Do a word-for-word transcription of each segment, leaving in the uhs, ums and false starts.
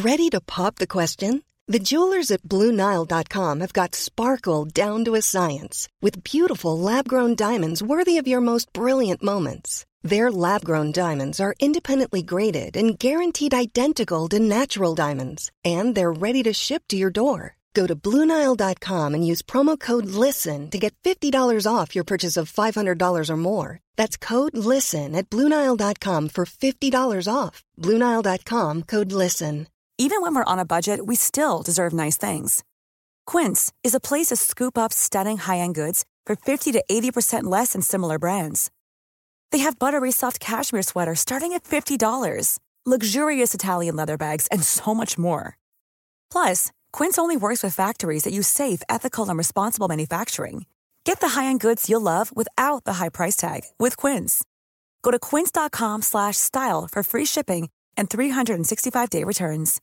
Ready to pop the question? The jewelers at Blue Nile dot com have got sparkle down to a science with beautiful lab-grown diamonds worthy of your most brilliant moments. Their lab-grown diamonds are independently graded and guaranteed identical to natural diamonds, and they're ready to ship to your door. Go to Blue Nile dot com and use promo code LISTEN to get fifty dollars off your purchase of five hundred dollars or more. That's code LISTEN at Blue Nile dot com for fifty dollars off. Blue Nile dot com, code LISTEN. Even when we're on a budget, we still deserve nice things. Quince is a place to scoop up stunning high-end goods for fifty to eighty percent less than similar brands. They have buttery soft cashmere sweaters starting at fifty dollars, luxurious Italian leather bags, and so much more. Plus, Quince only works with factories that use safe, ethical, and responsible manufacturing. Get the high-end goods you'll love without the high price tag with Quince. Go to quince dot com slash style for free shipping and three sixty-five day returns.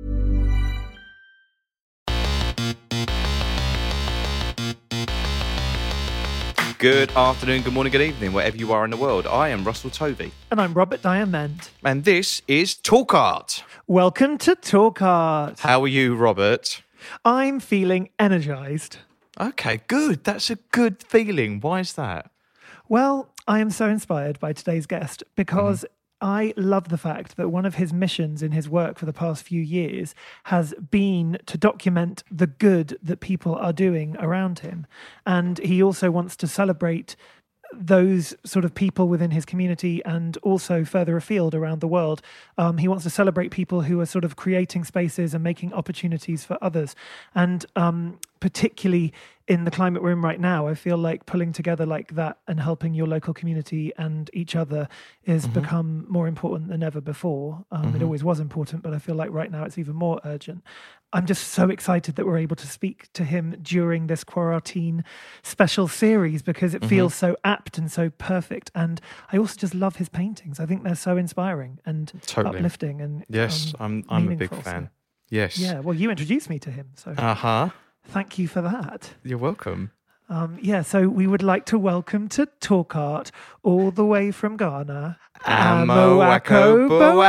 Good afternoon, good morning, good evening, wherever you are in the world. I am Russell Tovey. And I'm Robert Diamond. And this is Talk Art. Welcome to Talk Art. How are you, Robert? I'm feeling energised. Okay, good. That's a good feeling. Why is that? Well, I am so inspired by today's guest because Mm-hmm. I love the fact that one of his missions in his work for the past few years has been to document the good that people are doing around him. And he also wants to celebrate those sort of people within his community and also further afield around the world. Um, he wants to celebrate people who are sort of creating spaces and making opportunities for others. And um, particularly in the climate we're in right now, I feel like pulling together like that and helping your local community and each other has mm-hmm. become more important than ever before. Um, mm-hmm. It always was important, but I feel like right now it's even more urgent. I'm just so excited that we're able to speak to him during this Quarantine special series because it mm-hmm. feels so apt and so perfect. And I also just love his paintings. I think they're so inspiring and totally. uplifting. And yes, um, I'm I'm a big fan. So, yes. Yeah. Well, you introduced me to him, so uh huh. Thank you for that. You're welcome. Um, yeah. So we would like to welcome to Talk Art all the way from Ghana, Amoako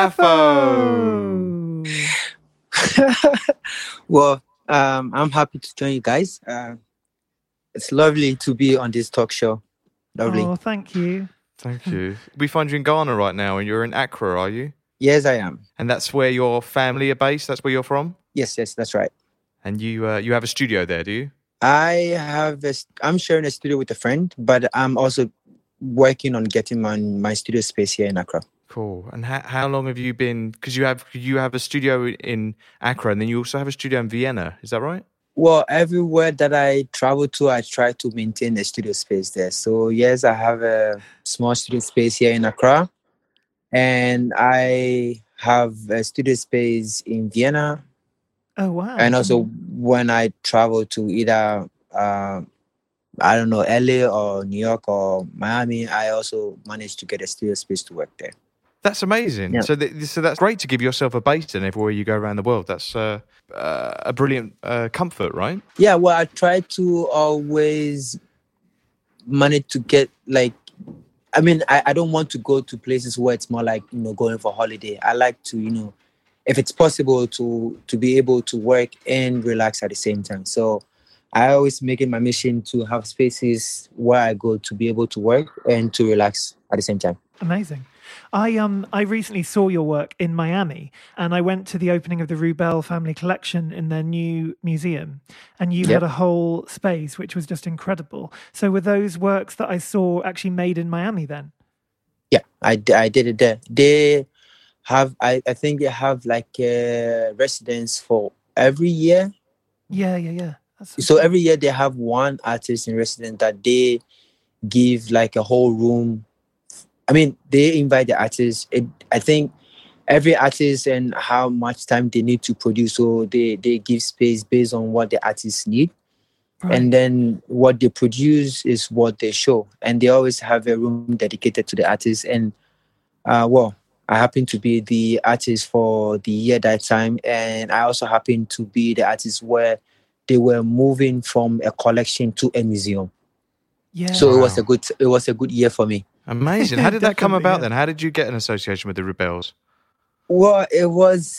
Boafo. Well, um, I'm happy to join you guys. Uh, it's lovely to be on this talk show. Lovely. Oh, thank you. Thank you. We find you in Ghana right now, and you're in Accra, are you? Yes, I am. And that's where your family are based? That's where you're from? Yes, yes, that's right. And you uh, you have a studio there, do you? I have. A, I'm sharing a studio with a friend, but I'm also working on getting my my studio space here in Accra. Cool. And how how long have you been? Because you have you have a studio in Accra, and then you also have a studio in Vienna. Is that right? Well, everywhere that I travel to, I try to maintain a studio space there. So yes, I have a small studio space here in Accra, and I have a studio space in Vienna. Oh wow! And also when I travel to either uh, I don't know L A or New York or Miami, I also manage to get a studio space to work there. That's amazing. Yeah. So, th- so that's great to give yourself a base in everywhere you go around the world. That's uh, uh, a brilliant uh, comfort, right? Yeah. Well, I try to always manage to get like. I mean, I, I don't want to go to places where it's more like, you know, going for holiday. I like to, you know, if it's possible to to be able to work and relax at the same time. So I always make it my mission to have spaces where I go to be able to work and to relax at the same time. Amazing. I um I recently saw your work in Miami, and I went to the opening of the Rubel Family Collection in their new museum, and you yep. had a whole space which was just incredible. So were those works that I saw actually made in Miami then? Yeah, I, I did it there. They have, I, I think they have like a residence for every year. Yeah, yeah, yeah. That's so every year they have one artist in residence that they give like a whole room. I mean, they invite the artists. It, I think every artist and how much time they need to produce. So they, they give space based on what the artists need. Right. And then what they produce is what they show. And they always have a room dedicated to the artists. And, uh, well, I happen to be the artist for the year that time. And I also happen to be the artist where they were moving from a collection to a museum. Yeah. So wow. it was a good it was a good year for me. Amazing. How did that come about then? How did you get an association with the Rubels? Well, it was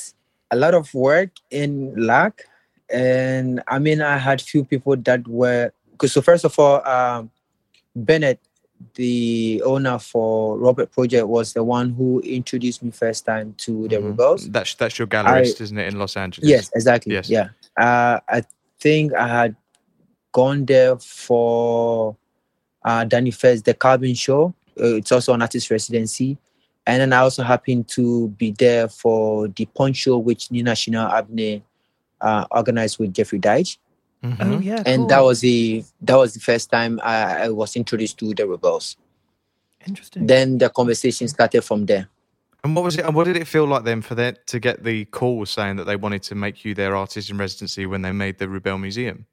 a lot of work and luck. And I mean, I had few people that were, because so first of all, um, Bennett, the owner for Robert Project, was the one who introduced me first time to the mm-hmm. Rebels. That's that's your gallerist, I, isn't it, in Los Angeles? Yes, exactly. Yes. Yeah. Uh, I think I had gone there for uh, Danny Fez, the Carbon Show. Uh, it's also an artist residency. And then I also happened to be there for the Punch Show, which Nina Chanel Abney uh, organized with Jeffrey Deitch. Mm-hmm. Oh yeah, and cool. that was the that was the first time I, I was introduced to the Rebels. Interesting. Then the conversation started from there. And what was it? And what did it feel like then for them to get the call saying that they wanted to make you their artist in residency when they made the Rebel Museum?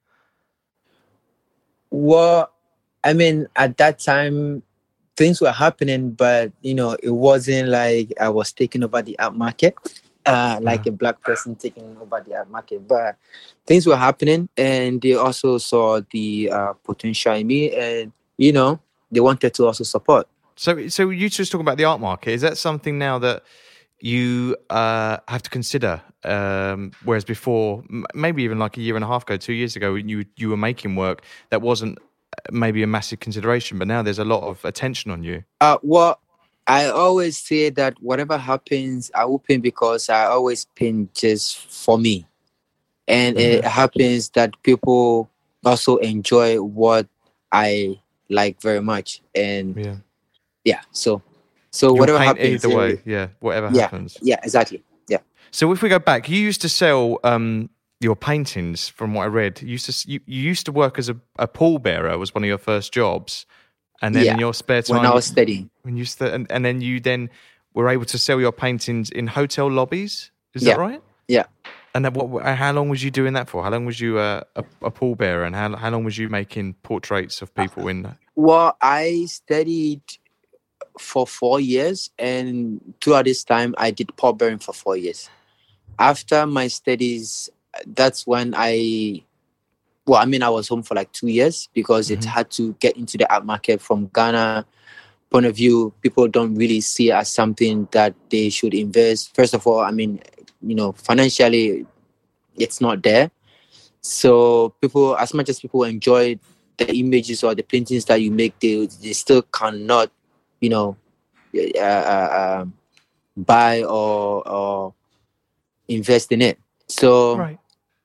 Well, I mean, at that time, things were happening, but you know, it wasn't like I was taking over the art market. Uh, like yeah. a black person taking over the art market. But things were happening, and they also saw the uh, potential in me, and you know, they wanted to also support. So, so you just talking about the art market. Is that something now that you uh, have to consider? Um, whereas before, maybe even like a year and a half ago, two years ago, you you were making work that wasn't maybe a massive consideration, but now there's a lot of attention on you. Uh, well. I always say that whatever happens, I will paint because I always paint just for me. And mm-hmm. it happens that people also enjoy what I like very much. And yeah, yeah so so You'll whatever paint happens. Either way, yeah, whatever yeah, happens. Yeah, exactly. Yeah. So if we go back, you used to sell um, your paintings, from what I read. You used to, you, you used to work as a, a pallbearer, was one of your first jobs. And then yeah, in your spare time, when I was studying, when you st- and, and then you then were able to sell your paintings in hotel lobbies. Is yeah. that right? Yeah. And then what? How long was you doing that for? How long was you uh, a, a pallbearer, and how how long was you making portraits of people in? Well, I studied for four years, and throughout this time, I did pallbearing for four years. After my studies, that's when I. Well, I mean, I was home for like two years because mm-hmm. it had to get into the art market from Ghana point of view. People don't really see it as something that they should invest. First of all, I mean, you know, financially, it's not there. So people, as much as people enjoy the images or the paintings that you make, they, they still cannot, you know, uh, uh, um, buy or, or invest in it. So, right.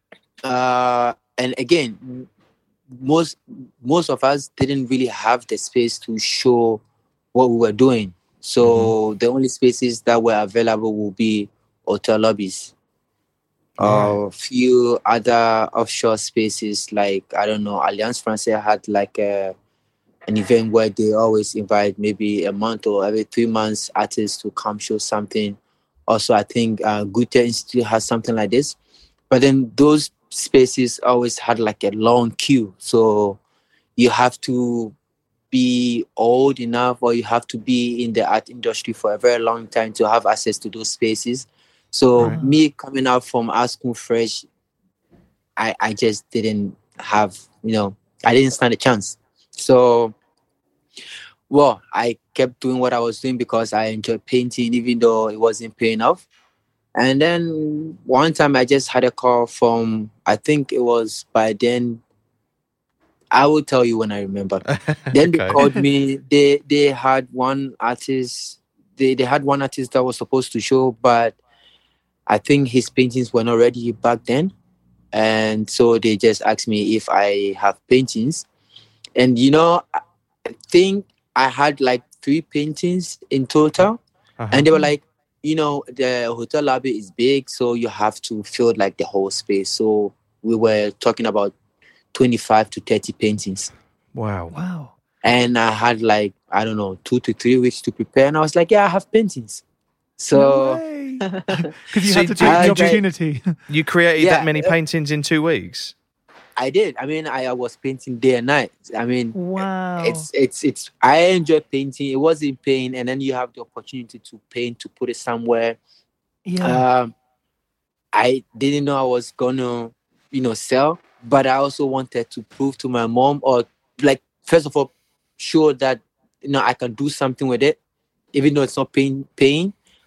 uh, and again, most most of us didn't really have the space to show what we were doing. So mm-hmm. the only spaces that were available will be hotel lobbies. A right. uh, few other offshore spaces, like, I don't know, Alliance Francaise had like a, an event where they always invite maybe a month or every three months artists to come show something. Also, I think uh, Goethe Institute has something like this. But then those spaces always had like a long queue. So you have to be old enough or you have to be in the art industry for a very long time to have access to those spaces. So right. me coming out from art school fresh, I, I just didn't have, you know, I didn't stand a chance. So, well, I kept doing what I was doing because I enjoyed painting, even though it wasn't paying off. And then one time I just had a call from, I think it was by then, I will tell you when I remember. Then okay. they called me, they they had one artist, they, they had one artist that was supposed to show, but I think his paintings were not ready back then. And so they just asked me if I have paintings. And, you know, I think I had like three paintings in total. Uh-huh. And they were like, you know, the hotel lobby is big, so you have to fill like the whole space. So we were talking about twenty-five to thirty paintings. Wow. Wow. And I had like, I don't know, two to three weeks to prepare. And I was like, yeah, I have paintings. So... Because you so had to take the opportunity. You created yeah, that many paintings in two weeks? I did. I mean, I, I was painting day and night. I mean, wow. It's it's it's. I enjoy painting. It wasn't pain, and then you have the opportunity to paint, to put it somewhere. Yeah. Um, I didn't know I was gonna, you know, sell, but I also wanted to prove to my mom, or like, first of all, show that, you know, I can do something with it, even though it's not paying. Paying,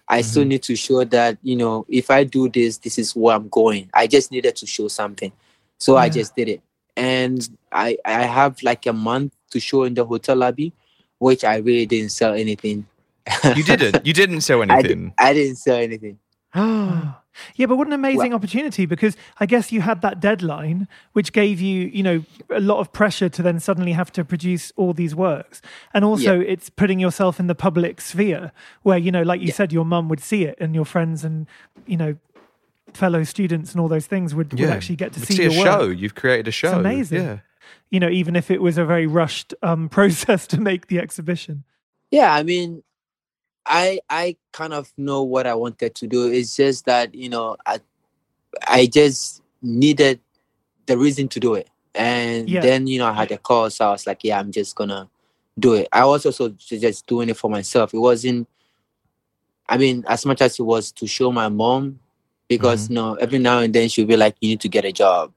I still Mhm. need to show that, you know, if I do this, this is where I'm going. I just needed to show something. So I Yeah. just did it. And I, I have like a month to show in the hotel lobby, which I really didn't sell anything. You didn't. You didn't sell I, di- anything. I didn't sell anything. Oh. Yeah, but what an amazing Well- opportunity, because I guess you had that deadline, which gave you, you know, a lot of pressure to then suddenly have to produce all these works. And also it's putting yourself in the public sphere where, you know, like you Yeah. said, your mum would see it and your friends and, you know, fellow students and all those things would, would actually get to We'd see, see your a work. show. You've created a show. amazing. Yeah. You know, even if it was a very rushed um, process to make the exhibition. Yeah, I mean, I I kind of know what I wanted to do. It's just that, you know, I I just needed the reason to do it. And Yeah. then, you know, I had a call, so I was like, yeah, I'm just gonna do it. I was also ju- just doing it for myself. It wasn't, I mean, as much as it was to show my mom, because, you know, every now and then she'll be like, you need to get a job.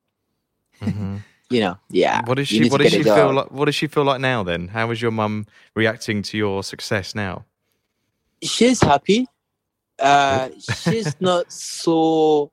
Mhm. You know, yeah. What does you she? need What to does get she a job. feel like? What does she feel like now? Then, how is your mum reacting to your success now? She's happy. Uh, she's not so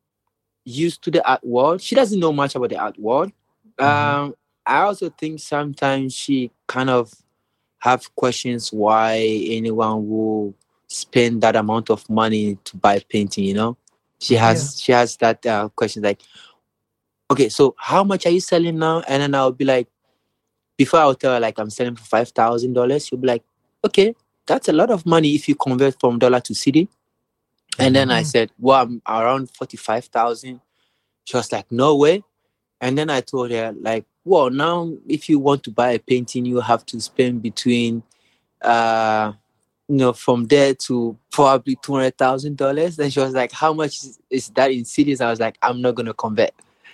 used to the art world. She doesn't know much about the art world. Um, I also think sometimes she kind of have questions why anyone will spend that amount of money to buy painting. You know, she has she has that uh, question like, okay, so how much are you selling now? And then I'll be like, before I'll tell her like I'm selling for five thousand dollars. She'll be like, okay, that's a lot of money if you convert from dollar to C D. And then I said, well, I'm around forty-five thousand. She was like, no way. And then I told her, like, well, now if you want to buy a painting, you have to spend between, uh, you know, from there to probably two hundred thousand dollars. Then she was like, how much is, is that in C Ds? I was like, I'm not going to convert.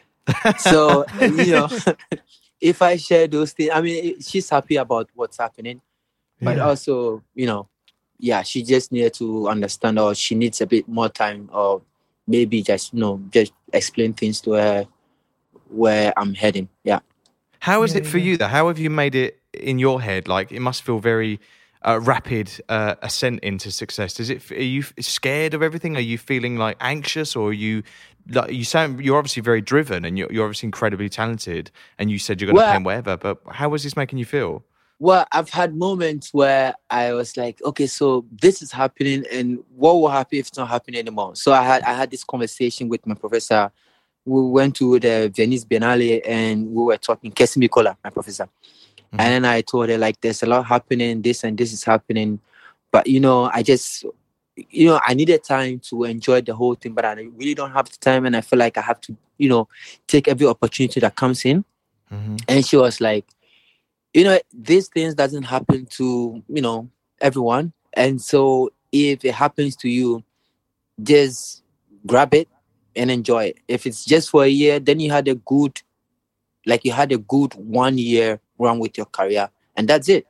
So, you know, if I share those things, I mean, it- she's happy about what's happening. But Yeah. also, you know, yeah, she just needed to understand, or she needs a bit more time, or maybe just, you know, just explain things to her where I'm heading. Yeah. How is Yeah, it for yeah. you though? How have you made it in your head? Like it must feel very uh, rapid uh, ascent into success. Is it? Are you scared of everything? Are you feeling like anxious, or are you? Like you sound, you're obviously very driven, and you're, you're obviously incredibly talented. And you said you're going to Well- paint whatever. But how is this making you feel? Well, I've had moments where I was like, okay, so this is happening, and what will happen if it's not happening anymore? So I had I had this conversation with my professor. We went to the Venice Biennale and we were talking, Kessi Mikola, my professor. Mhm. And then I told her, like, there's a lot happening, this and this is happening. But, you know, I just, you know, I needed time to enjoy the whole thing, but I really don't have the time. And I feel like I have to, you know, take every opportunity that comes in. Mhm. And she was like, you know, these things doesn't happen to, you know, everyone. And so if it happens to you, just grab it and enjoy it. If it's just for a year, then you had a good, like you had a good one year run with your career, and that's it.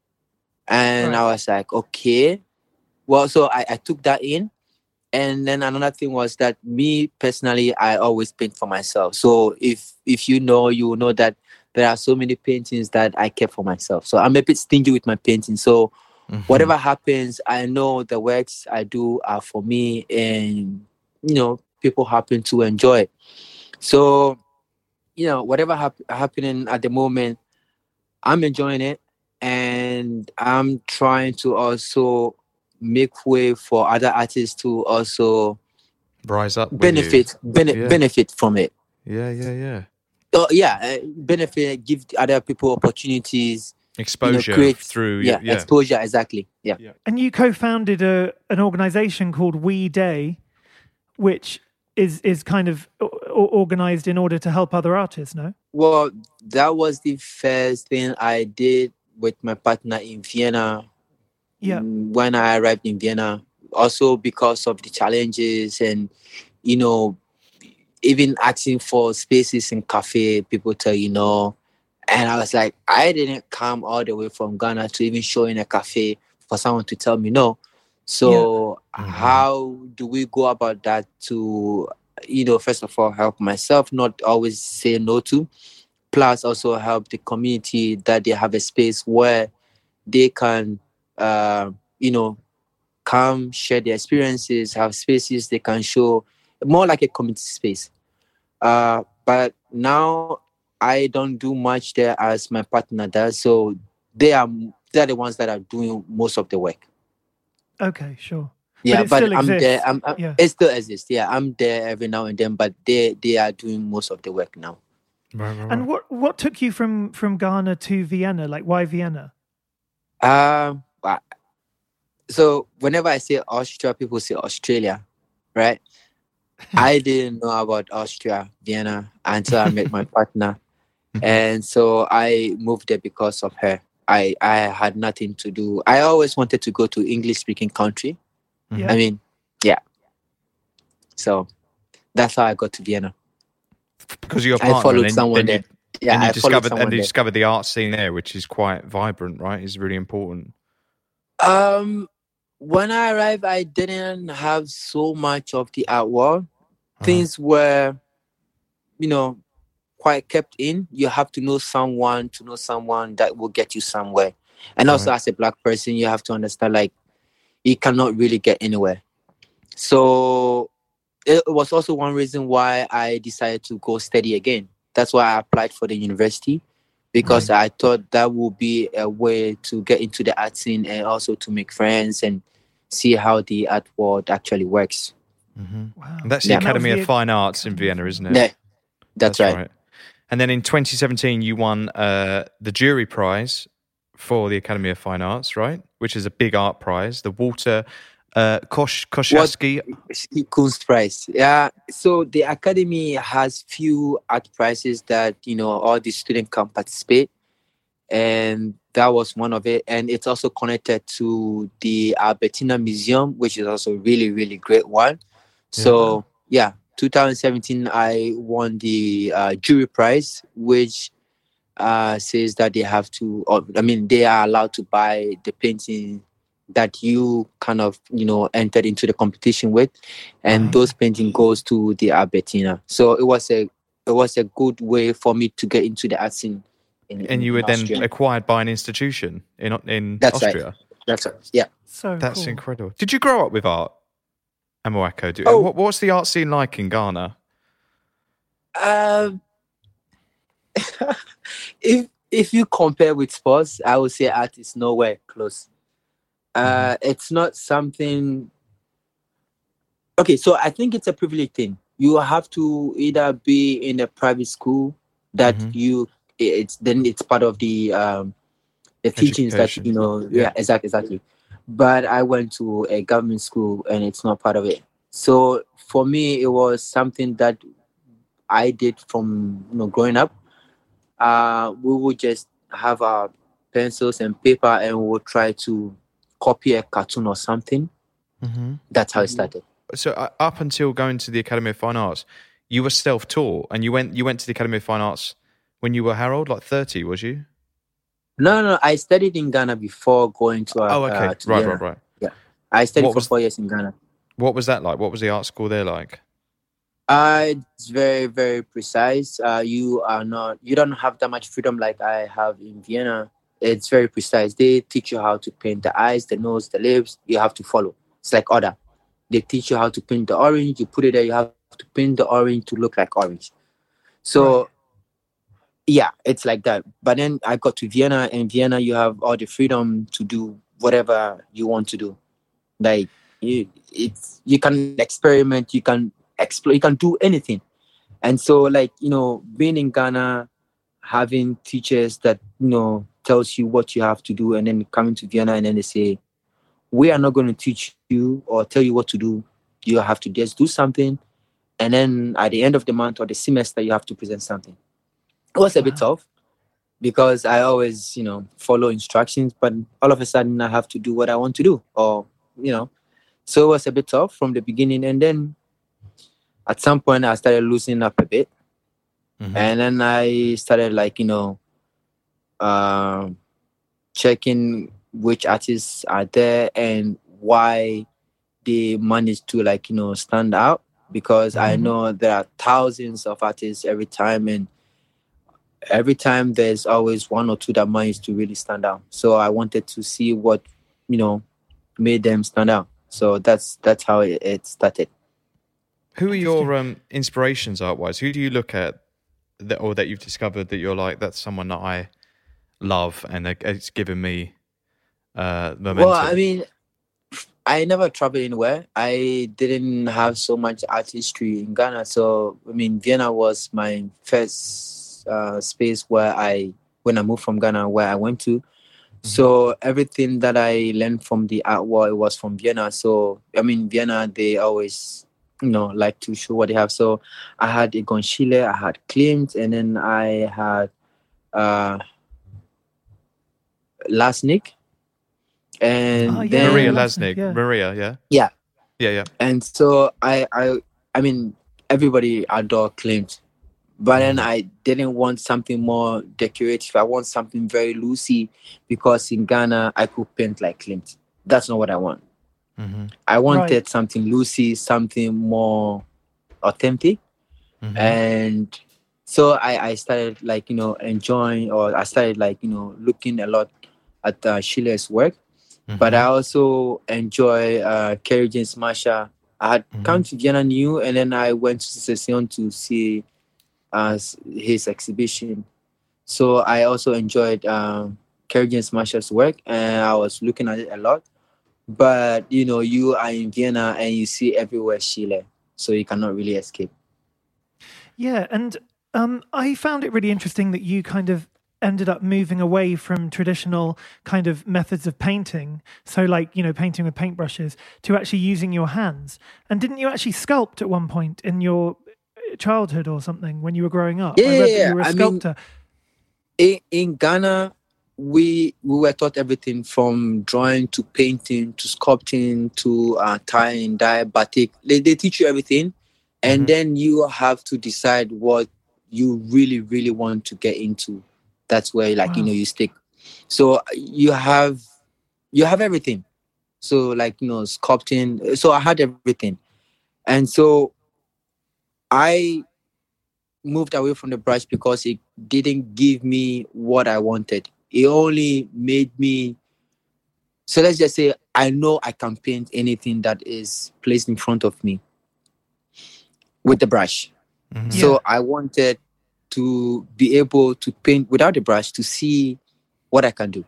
And Right. I was like, okay. Well, so I, I took that in. And then another thing was that me personally, I always paint for myself. So if if you know, you will know that there are so many paintings that I kept for myself. So I'm a bit stingy with my painting. So Mhm. whatever happens, I know the works I do are for me, and you know, people happen to enjoy it. So, you know, whatever hap- happening at the moment, I'm enjoying it, and I'm trying to also make way for other artists to also rise up, with benefit bene- Yeah. benefit from it. You. Yeah, yeah, yeah. Oh yeah, uh, benefit, give other people opportunities, you know, Exposure create through yeah, yeah. exposure, exactly. Yeah. And you co-founded a an organization called We Day, which is is kind of o- o- organized in order to help other artists. No. Well, that was the first thing I did with my partner in Vienna. Yeah. mm, When I arrived in Vienna, also because of the challenges and, you know, even asking for spaces in cafe, people tell you no. And I was like, I didn't come all the way from Ghana to even show in a cafe for someone to tell me no. So Mhm. how do we go about that to, you know, first of all, help myself, not always say no to, plus also help the community that they have a space where they can, uh, you know, come, share their experiences, have spaces they can show, more like a community space. Uh, but now I don't do much there as my partner does. So they are they're the ones that are doing most of the work. Okay, sure. Yeah, but, it but I'm exists. there. I'm, I'm, yeah. It still exists. Yeah, I'm there every now and then, but they they are doing most of the work now. Right, right, right. And what what took you from from Ghana to Vienna? Like, why Vienna? Um, uh, so whenever I say Austria, people say Australia, right? I didn't know about Austria, Vienna, until I met my partner. And so I moved there because of her. I, I had nothing to do. I always wanted to go to English-speaking country. Yeah. I mean, yeah. So that's how I got to Vienna. Because you're a I partner, followed and then, someone then you, there. Yeah, and you I followed discovered someone and you there. discovered the art scene there, which is quite vibrant, right? It's really important. Um, when I arrived, I didn't have so much of the art world. Uh-huh. Things were, you know, quite kept in. You have to know someone to know someone that will get you somewhere. And also, Right. as a black person, you have to understand, like, you cannot really get anywhere. So it was also one reason why I decided to go study again. That's why I applied for the university, because Right. I thought that would be a way to get into the art scene and also to make friends and see how the art world actually works. Mm-hmm. Wow. And that's the Yeah. Academy That was of the Fine Arts in Academy Vienna, of isn't Fine it? Yeah, that's, right. And then in twenty seventeen, you won uh, the jury prize for the Academy of Fine Arts, right? Which is a big art prize, the Walter uh, Kosh Koshasky. Kunst Prize. Yeah. So the academy has few art prizes that, you know, all the students can participate. And that was one of it. And it's also connected to the Albertina Museum, which is also really, really great one. So yeah, twenty seventeen, I won the uh, jury prize, which uh, says that they have to, or, I mean, they are allowed to buy the painting that you kind of, you know, entered into the competition with, and Right. those painting goes to the Albertina. So it was a it was a good way for me to get into the art scene. In, And you in were then Austria. acquired by an institution in in That's right. Austria. That's right. Yeah. So That's cool. incredible. Did you grow up with art, Amoako? Do, Oh. what, what's the art scene like in Ghana? Um, if if you compare with sports, I would say art is nowhere close. Uh, it's not something. Okay, so I think it's a privilege thing. You have to either be in a private school that Mhm. you it's then it's part of the um the teachings that Education. you know. Yeah. Yeah, exactly, exactly. But I went to a government school and it's not part of it. So for me, it was something that I did from you know growing up. Uh, we would just have our pencils and paper and we would try to copy a cartoon or something. Mm-hmm. That's how it started. So uh, up until going to the Academy of Fine Arts, you were self-taught, and you went you went to the Academy of Fine Arts when you were how old? Like thirty, was you? No, no, I studied in Ghana before going to. Uh, Oh, okay, uh, to right, Vienna. right, right. Yeah, I studied What for was- four years in Ghana. What was that like? What was the art school there like? Uh, it's very, very precise. Uh, you are not, you don't have that much freedom like I have in Vienna. It's very precise. They teach you how to paint the eyes, the nose, the lips. You have to follow. It's like order. They teach you how to paint the orange. You put it there. You have to paint the orange to look like orange. So, Right. yeah, it's like that. But then I got to Vienna, and Vienna, you have all the freedom to do whatever you want to do. Like you, it's you can experiment. You can explore. You can do anything. And so, like you know, being in Ghana, having teachers that you know tells you what you have to do, and then coming to Vienna, and then they say, we are not going to teach you or tell you what to do. You have to just do something. And then at the end of the month or the semester, you have to present something. It was a bit Wow. tough because I always, you know, follow instructions, but all of a sudden I have to do what I want to do or, you know, so it was a bit tough from the beginning. And then at some point I started loosening up a bit. Mhm. And then I started like, you know, um, checking which artists are there and why they manage to like you know stand out, because I Mhm. know there are thousands of artists every time, and every time there's always one or two that manage to really stand out. So I wanted to see what you know made them stand out. So that's that's how it, it started. Who are your um, inspirations art-wise? Who do you look at that, or that you've discovered that you're like, that's someone that I love and it's given me uh, momentum? Well, I mean, I never traveled anywhere. I didn't have so much artistry in Ghana. So, I mean, Vienna was my first uh, space where I, when I moved from Ghana, where I went to. Mm-hmm. So everything that I learned from the art world, it was from Vienna. So, I mean, Vienna, they always, you know, like to show what they have. So I had Egon Schiele, I had Klimt, and then I had uh, Lasnik. And oh, yeah, then Maria Lasnik, Lasnik, yeah. Maria, yeah, yeah, yeah, yeah. And so I, I, I mean, everybody adore Klimt, but then I didn't want something more decorative. I want something very loosey because in Ghana I could paint like Klimt. That's not what I want. Mm-hmm. I wanted Right. something loosey, something more authentic, Mm-hmm. and so I, I started like you know enjoying, or I started like you know looking a lot at uh, Schiele's work. Mm-hmm. But I also enjoy uh, Kerry James Marshall. I had Mm-hmm. come to Vienna New, and then I went to Secession to see uh, his exhibition. So I also enjoyed um, Kerry James Marshall's work, and I was looking at it a lot. But, you know, you are in Vienna, and you see everywhere Schiele, so you cannot really escape. Yeah, and um, I found it really interesting that you kind of ended up moving away from traditional kind of methods of painting, so like, you know, painting with paintbrushes, to actually using your hands. And didn't you actually sculpt at one point in your childhood or something when you were growing up? Yeah, I read yeah, that you were a I mean, sculptor. In, in Ghana, we we were taught everything from drawing to painting to sculpting to uh, tying, dye, batik. They, they teach you everything. And Mhm. then you have to decide what you really, really want to get into. That's where, like, you Wow. know, you stick. So you have you have everything. So, like, you know, sculpting. So I had everything. And so I moved away from the brush because it didn't give me what I wanted. It only made me. So let's just say I know I can paint anything that is placed in front of me with the brush. Mhm. So Yeah. I wanted to be able to paint without the brush to see what I can do.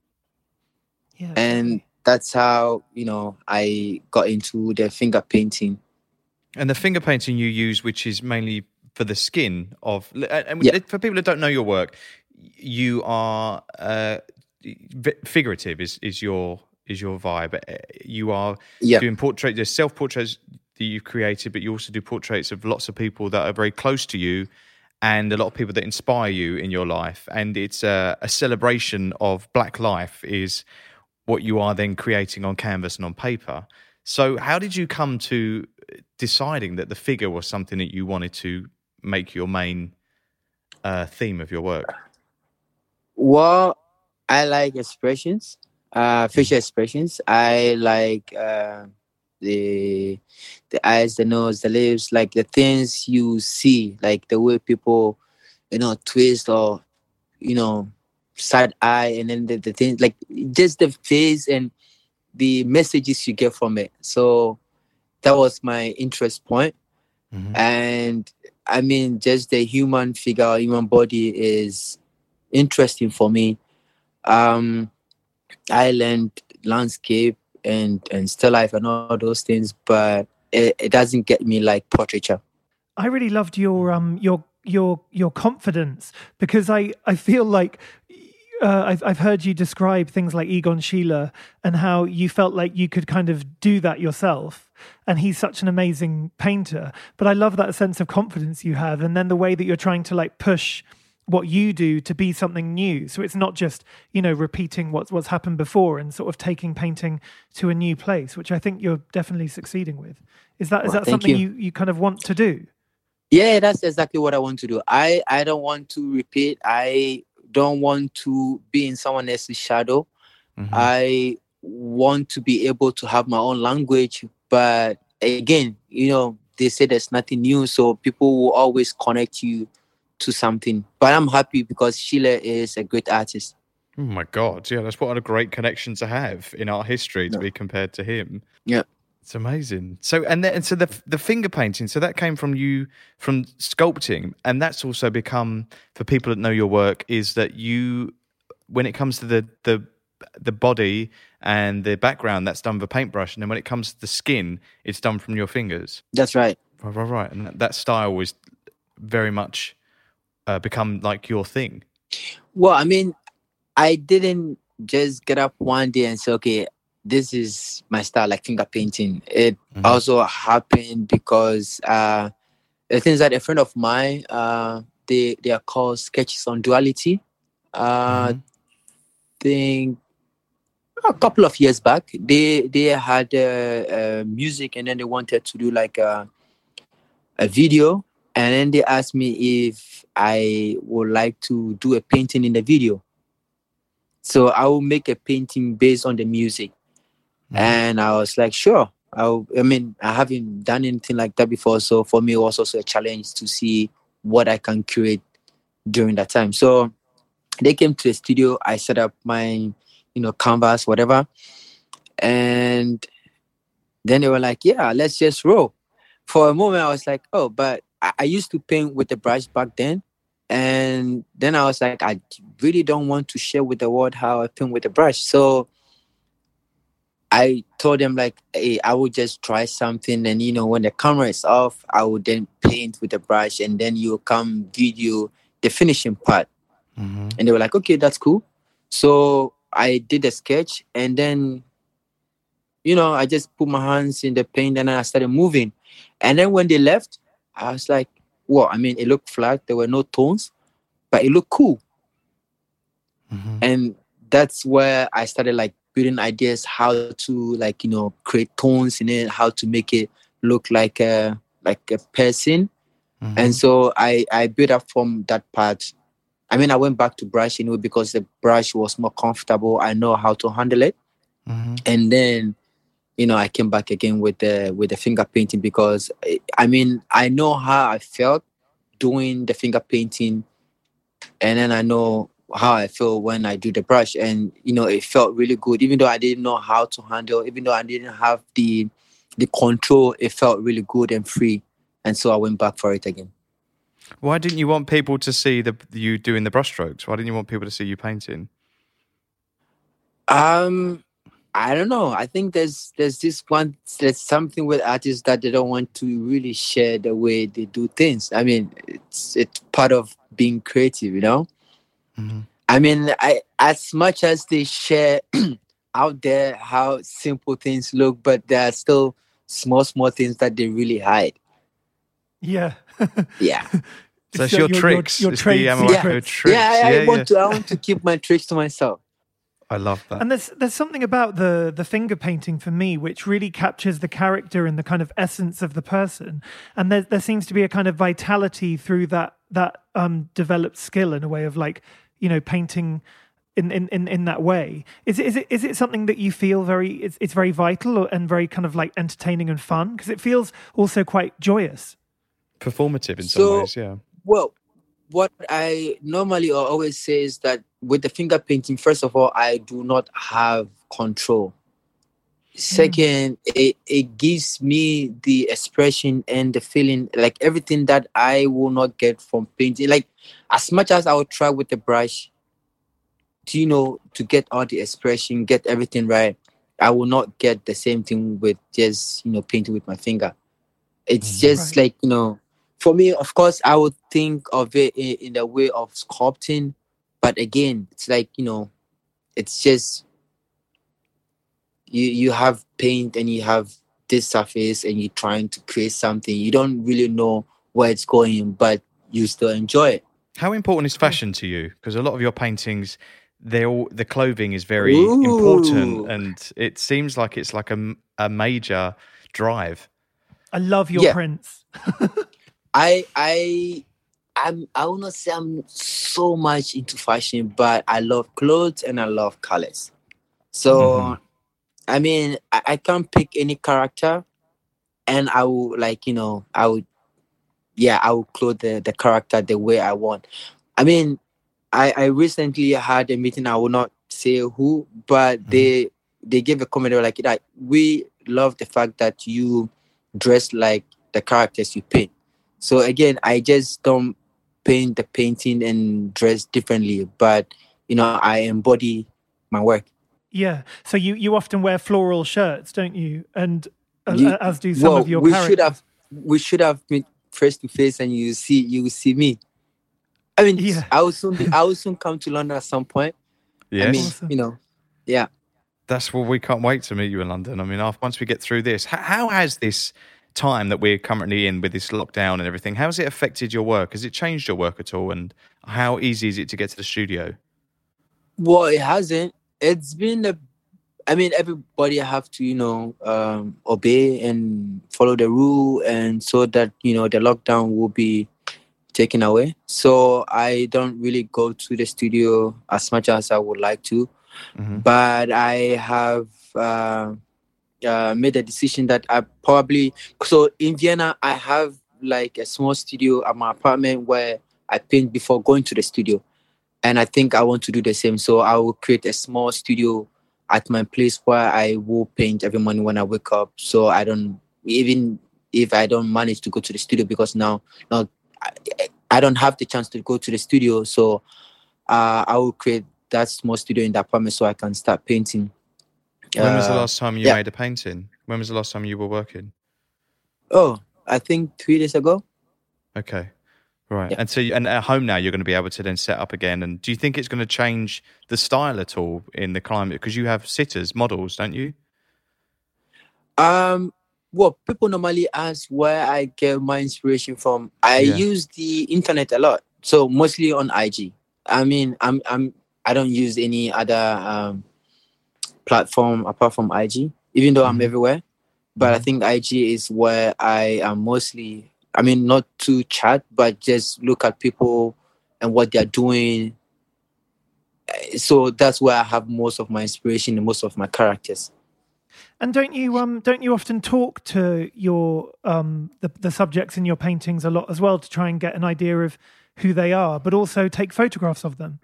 Yeah, And totally. that's how, you know, I got into the finger painting. And the finger painting you use, which is mainly for the skin of, and Yeah. for people that don't know your work, you are uh, figurative. Is is your is your vibe? You are Yeah. doing portraits. There's self portraits that you've created, but you also do portraits of lots of people that are very close to you, and a lot of people that inspire you in your life. And it's a, a celebration of Black life is what you are then creating on canvas and on paper. So how did you come to deciding that the figure was something that you wanted to make your main uh, theme of your work? Well, I like expressions, uh, facial expressions. I like uh, the the eyes, the nose, the lips, like the things you see, like the way people, you know, twist or, you know, side eye, and then the, the things like just the face and the messages you get from it. So that was my interest point. Mm-hmm. And I mean, just the human figure, human body is interesting for me. Um, I learned landscape and, and still life and all those things, but it, it doesn't get me like portraiture. I really loved your um your your your confidence, because I I feel like uh, I've I've heard you describe things like Egon Schiele and how you felt like you could kind of do that yourself, and he's such an amazing painter. But I love that sense of confidence you have, and then the way that you're trying to like push what you do to be something new. So it's not just, you know, repeating what's what's happened before and sort of taking painting to a new place, which I think you're definitely succeeding with. Is that is Well, that thank something you. you, you kind of want to do? Yeah, that's exactly what I want to do. I, I don't want to repeat. I don't want to be in someone else's shadow. Mm-hmm. I want to be able to have my own language. But again, you know, they say there's nothing new. So people will always connect you to something. But I'm happy because Schiele is a great artist. Oh my God. Yeah, that's what a great connection to have in art history to Yeah. be compared to him. Yeah. It's amazing. So and then and so the the finger painting. So that came from you from sculpting, and that's also become, for people that know your work, is that you, when it comes to the the the body and the background, that's done with a paintbrush, and then when it comes to the skin, it's done from your fingers. That's right. Right, right, right. And that, that style was very much uh, become like your thing. Well, I mean, I didn't just get up one day and say, okay, this is my style, like finger painting. It mm-hmm. also happened because uh, the things that a friend of mine, uh, they they are called Sketches on Duality. Uh, mm-hmm. think a couple of years back, they they had uh, uh, music, and then they wanted to do like a, a video, and then they asked me if I would like to do a painting in the video. So I will make a painting based on the music. Mm-hmm. And I was like, sure. I, I mean, I haven't done anything like that before. So for me, it was also a challenge to see what I can create during that time. So they came to the studio. I set up my, you know, canvas, whatever. And then they were like, yeah, let's just roll. For a moment, I was like, oh, but I, I used to paint with the brush back then. And then I was like, I really don't want to share with the world how I paint with the brush. So I told them like, hey, I would just try something. And, you know, when the camera is off, I would then paint with the brush. And then you come video the finishing part. Mm-hmm. And they were like, okay, that's cool. So I did a sketch. And then, you know, I just put my hands in the paint and then I started moving. And then when they left, I was like, well, I mean, it looked flat. There were no tones, but it looked cool. Mm-hmm. And that's where I started like building ideas how to like, you know, create tones in it, how to make it look like a like a person. Mm-hmm. And so I, I built up from that part. I mean, I went back to brush anyway because the brush was more comfortable. I know how to handle it. Mm-hmm. And then, you know, I came back again with the with the finger painting because, I mean, I know how I felt doing the finger painting, and then I know how I feel when I do the brush. And, you know, it felt really good. Even though I didn't know how to handle, even though I didn't have the the control, it felt really good and free. And so I went back for it again. Why didn't you want people to see the you doing the brushstrokes? Why didn't you want people to see you painting? Um... I don't know. I think there's there's this one, there's something with artists that they don't want to really share the way they do things. I mean, it's it's part of being creative, you know? Mm-hmm. I mean, I as much as they share out there how simple things look, but there are still small, small things that they really hide. Yeah. Yeah. So it's your, your tricks. Your, your, your it's trade the Amoako yeah. tricks. Yeah, I, I yeah, want yeah. to I want to keep my tricks to myself. I love that. And there's there's something about the the finger painting for me which really captures the character and the kind of essence of the person. And there there seems to be a kind of vitality through that that um, developed skill in a way of like, you know, painting in, in, in, in that way. Is it is it is it something that you feel very it's it's very vital and very kind of like entertaining and fun? Because it feels also quite joyous. Performative in so, some ways, yeah. Well, what I normally or always say is that with the finger painting, first of all, I do not have control. Second, mm. it, it gives me the expression and the feeling, like everything that I will not get from painting. Like as much as I will try with the brush to, you know, to get all the expression, get everything right, I will not get the same thing with just, you know, painting with my finger. It's mm. just right. like, you know, for me, of course, I would think of it in, in the way of sculpting. But again, it's like, you know, it's just, you you have paint and you have this surface and you're trying to create something. You don't really know where it's going, but you still enjoy it. How important is fashion to you? Because a lot of your paintings, they all the clothing is very Ooh. important, and it seems like it's like a, a major drive. I love your yeah. prints. I I I'm I will not say I'm so much into fashion, but I love clothes and I love colors. So mm-hmm. I mean, I, I can't pick any character, and I will like you know I would yeah I will clothe the, the character the way I want. I mean, I I recently had a meeting. I will not say who, but mm-hmm. they they gave a comment. They were like, like we love the fact that you dress like the characters you paint. So again, I just don't paint the painting and dress differently, but you know, I embody my work. Yeah. So you, you often wear floral shirts, don't you? And uh, You- as do some well, of your we characters. should have we should have been face to face, and you see you see me. I mean, Yeah. I will soon be, I will soon come to London at some point. Yes. I mean, Awesome. you know, yeah. That's what we can't wait to meet you in London. I mean, after, once we get through this, how, how has this time that we're currently in with this lockdown and everything, how has it affected your work? Has it changed your work at all? And how easy is it to get to the studio? Well, it hasn't. It's been a. I mean, everybody have to, you know, um, obey and follow the rule, and so that you know the lockdown will be taken away. So I don't really go to the studio as much as I would like to, Mhm. but I have uh, uh, made a decision that I probably. So in Vienna, I have like a small studio at my apartment where I paint before going to the studio. And I think I want to do the same. So I will create a small studio at my place where I will paint every morning when I wake up. So I don't, even if I don't manage to go to the studio, because now, now I, I don't have the chance to go to the studio. So uh, I will create that small studio in the apartment so I can start painting. When was the Uh, last time you yeah. made a painting? When was the last time you were working? Oh, I think three days ago. Okay. Right. Yeah. And so, you- and at home now, you're going to be able to then set up again. And do you think it's going to change the style at all in the climate? Because you have sitters, models, don't you? Um, well, people normally ask where I get my inspiration from. I Yeah. use the internet a lot, so mostly on I G. I mean, I'm I'm I don't use any other um, platform apart from I G, even though I'm Mhm. everywhere. But I Mhm. think I G is where I am mostly. I mean, not to chat, but just look at people and what they're doing. So that's where I have most of my inspiration and most of my characters. And don't you um don't you often talk to your um the, the subjects in your paintings a lot as well to try and get an idea of who they are, but also take photographs of them?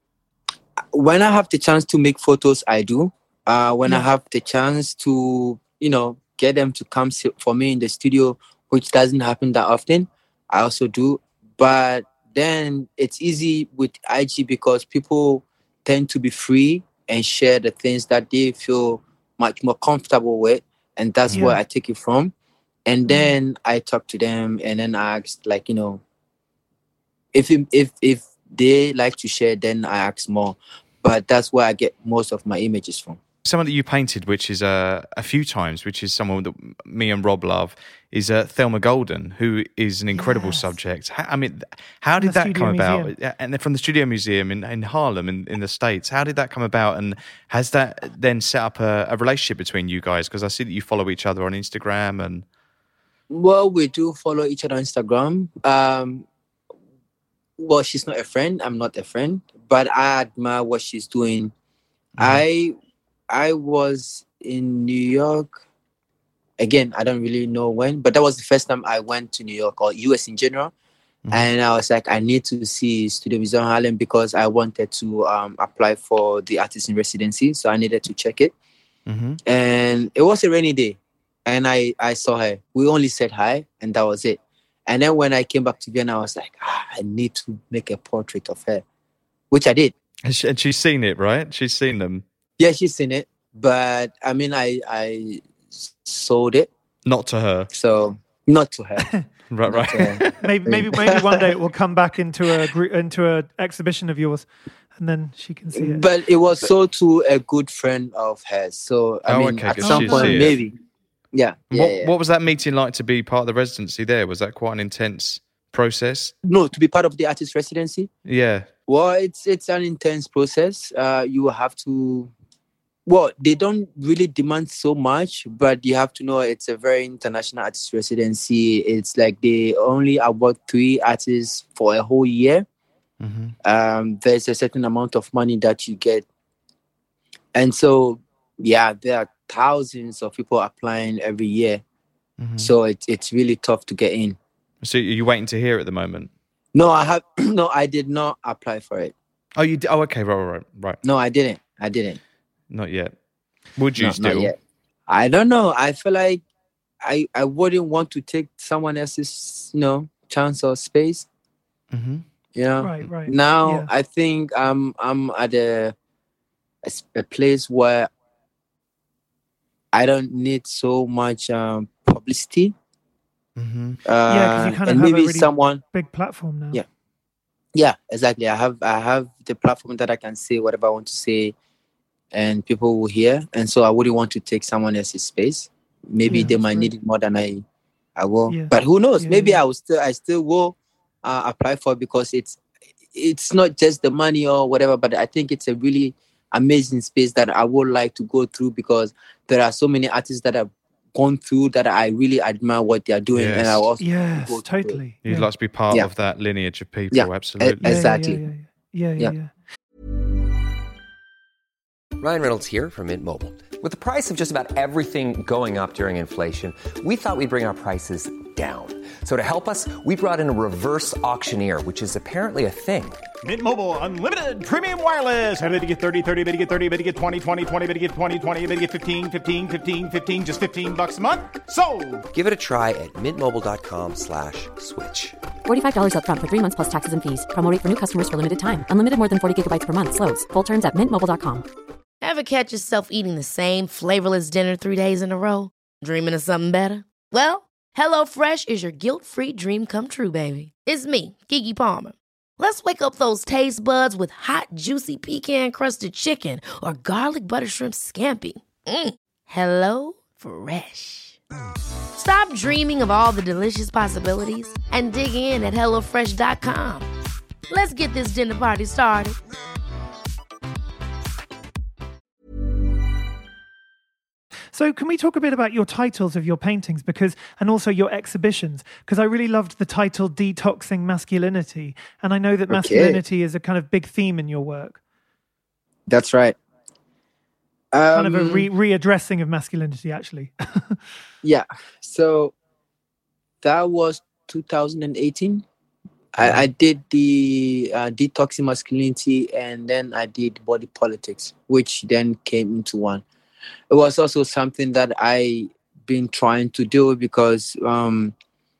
When I have the chance to make photos, I do. Uh, when I Yeah. have the chance to, you know, get them to come sit for me in the studio, which doesn't happen that often, I also do. But then it's easy with I G because people tend to be free and share the things that they feel much more comfortable with. And that's Yeah. where I take it from. And Mm. then I talk to them and then I ask, like, you know, if it- if if they like to share, then I ask more. But that's where I get most of my images from. Someone that you painted, which is uh, a few times, which is someone that me and Rob love, is uh, Thelma Golden, who is an incredible Yes. subject. How, I mean, how From did the that Studio come about? Museum. Yeah, and then from the Studio Museum in, in Harlem, in, in the States, how did that come about? And has that then set up a, a relationship between you guys? Because I see that you follow each other on Instagram and... Well, we do follow each other on Instagram. Um, well, she's not a friend. I'm not a friend, but I admire what she's doing. I I was in New York. Again, I don't really know when, but that was the first time I went to New York or U S in general. Mhm. And I was like, I need to see Studio Museum Harlem because I wanted to um, apply for the artist in residency. So I needed to check it. Mm-hmm. And it was a rainy day. And I, I saw her. We only said hi, and that was it. And then when I came back to Vienna, I was like, ah, I need to make a portrait of her, which I did. And, she, and she's seen it, right? She's seen them. Yeah, she's seen it. But I mean, I, I sold it. Not to her. So not to her. Right, Not right. to her. Maybe maybe maybe one day it will come back into a group into a exhibition of yours, and then she can see it. But it was sold to a good friend of hers. So I Oh, mean, okay, at good. some She'd point, see it. maybe. Yeah. yeah, what, yeah. what was that meeting like to be part of the residency there? Was that quite an intense process? No, to be part of the artist residency. Yeah. Well, it's it's an intense process. Uh, you have to. Well, they don't really demand so much, but you have to know it's a very international artist residency. It's like they only award three artists for a whole year. Mm-hmm. Um, there's a certain amount of money that you get, and so yeah, there are thousands of people applying every year. Mm-hmm. So it's it's really tough to get in. So are you waiting to hear at the moment? No, I have no. I did not apply for it. Oh, you? d- Oh, okay. Right, right, right, right. No, I didn't. I didn't. Not yet. Would you No, still? not yet. I don't know. I feel like I I wouldn't want to take someone else's, you know, chance or space. Mm-hmm. You know. Right, right. Now Yeah. I think I'm I'm at a, a s- a place where I don't need so much um, publicity. Mm-hmm. Uh, Yeah, 'cause you kind of and have a maybe really- someone. Big platform now. Yeah. Yeah, exactly. I have I have the platform that I can say whatever I want to say, and people will hear. And so I wouldn't want to take someone else's space. Maybe Yeah, they that's might great. need it more than I I will. Yeah. But who knows? Yeah, Maybe yeah. I will still I still will uh, apply for it because it's it's not just the money or whatever, but I think it's a really amazing space that I would like to go through because there are so many artists that have gone through that I really admire what they are doing, and I Yes. also Yes, go through it. totally. You'd yeah. like to be part Yeah. of that lineage of people, Yeah. absolutely. Yeah, yeah, Exactly. Yeah, yeah, yeah. yeah, yeah, yeah. Ryan Reynolds here from Mint Mobile. With the price of just about everything going up during inflation, we thought we'd bring our prices down. So to help us, we brought in a reverse auctioneer, which is apparently a thing. Mint Mobile Unlimited Premium Wireless. How to get thirty, thirty, bit to get thirty, bit to get twenty, twenty, twenty, bit to get twenty, twenty, bit to get fifteen, fifteen, fifteen, fifteen, just fifteen bucks a month? Sold! Give it a try at mintmobile.com slash switch. forty-five dollars up front for three months plus taxes and fees. Promo rate for new customers for limited time. Unlimited more than forty gigabytes per month. Slows full terms at mint mobile dot com. Ever catch yourself eating the same flavorless dinner three days in a row? Dreaming of something better? Well, HelloFresh is your guilt-free dream come true, baby. It's me, Keke Palmer. Let's wake up those taste buds with hot, juicy pecan-crusted chicken or garlic butter shrimp scampi. Mm. Hello Fresh. Stop dreaming of all the delicious possibilities and dig in at hello fresh dot com. Let's get this dinner party started. So can we talk a bit about your titles of your paintings because and also your exhibitions? Because I really loved the title Detoxing Masculinity. And I know that Okay. masculinity is a kind of big theme in your work. That's right. Kind of a Um, re- readdressing of masculinity, actually. Yeah. So that was two thousand eighteen. I, I did the uh, detoxing masculinity, and then I did body politics, which then came into one. It was also something that I been trying to do because um,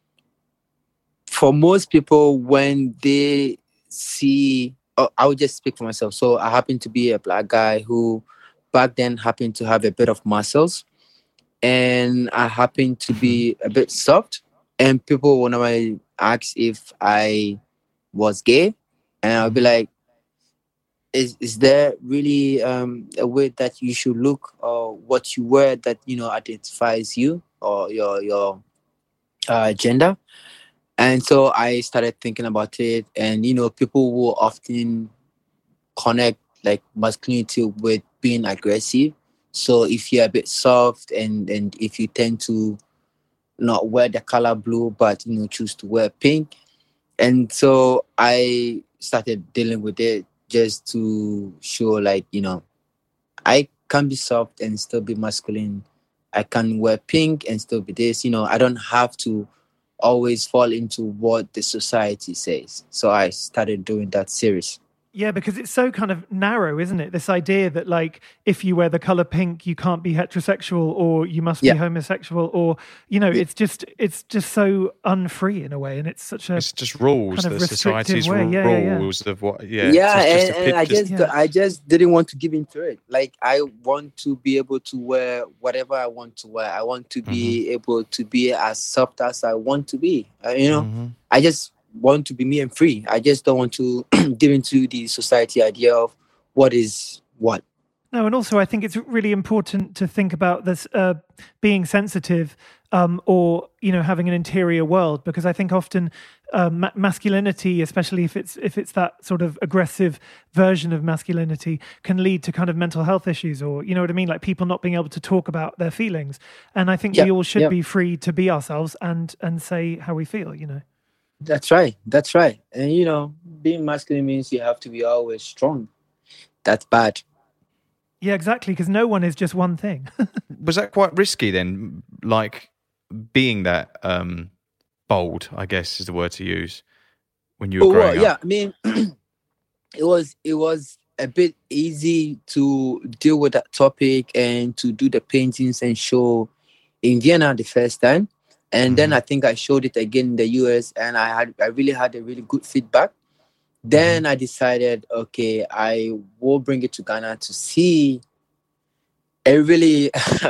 for most people, when they see, oh, I would just speak for myself. So I happen to be a black guy who back then happened to have a bit of muscles, and I happened to be a bit soft. And people would normally ask if I was gay, and I'll be like, is is there really um, a way that you should look or what you wear that you know identifies you or your your uh, gender? And so I started thinking about it, and you know, people will often connect like masculinity with being aggressive. So if you're a bit soft and and if you tend to not wear the color blue, but you know, choose to wear pink. And so I started dealing with it just to show like, you know, I can be soft and still be masculine. I can wear pink and still be this, you know, I don't have to always fall into what the society says. So I started doing that series. Yeah, because it's so kind of narrow, isn't it? This idea that, like, if you wear the color pink, you can't be heterosexual, or you must Yeah. be homosexual, or you know, it's just it's just so unfree in a way, and it's such a It's just rules, kind of the restrictive society's way. ru- Yeah, yeah, yeah. rules of what. Yeah, Yeah, it's just and, a and pit- I just Yeah. I just didn't want to give into it. Like I want to be able to wear whatever I want to wear. I want to be able to be as soft as I want to be. Uh, you know, Mhm. I just want to be me and free. I just don't want to give into the society idea of what is what. No, and also I think it's really important to think about this uh, being sensitive um, or, you know, having an interior world, because I think often um, ma- masculinity, especially if it's if it's that sort of aggressive version of masculinity, can lead to kind of mental health issues, or, you know what I mean? Like people not being able to talk about their feelings. And I think Yeah, we all should yeah. be free to be ourselves and and say how we feel, you know? That's right. That's right. And you know, being masculine means you have to be always strong. That's bad. Yeah, exactly, because no one is just one thing. Was that quite risky then? Like being that um, bold, I guess is the word to use when you were Oh, well, growing yeah, up. I mean, it was it was a bit easy to deal with that topic and to do the paintings and show in Vienna the first time. And mm-hmm. then I think I showed it again in the U S, and I had I really had a really good feedback. Then mm-hmm. I decided, okay, I will bring it to Ghana to see. It really,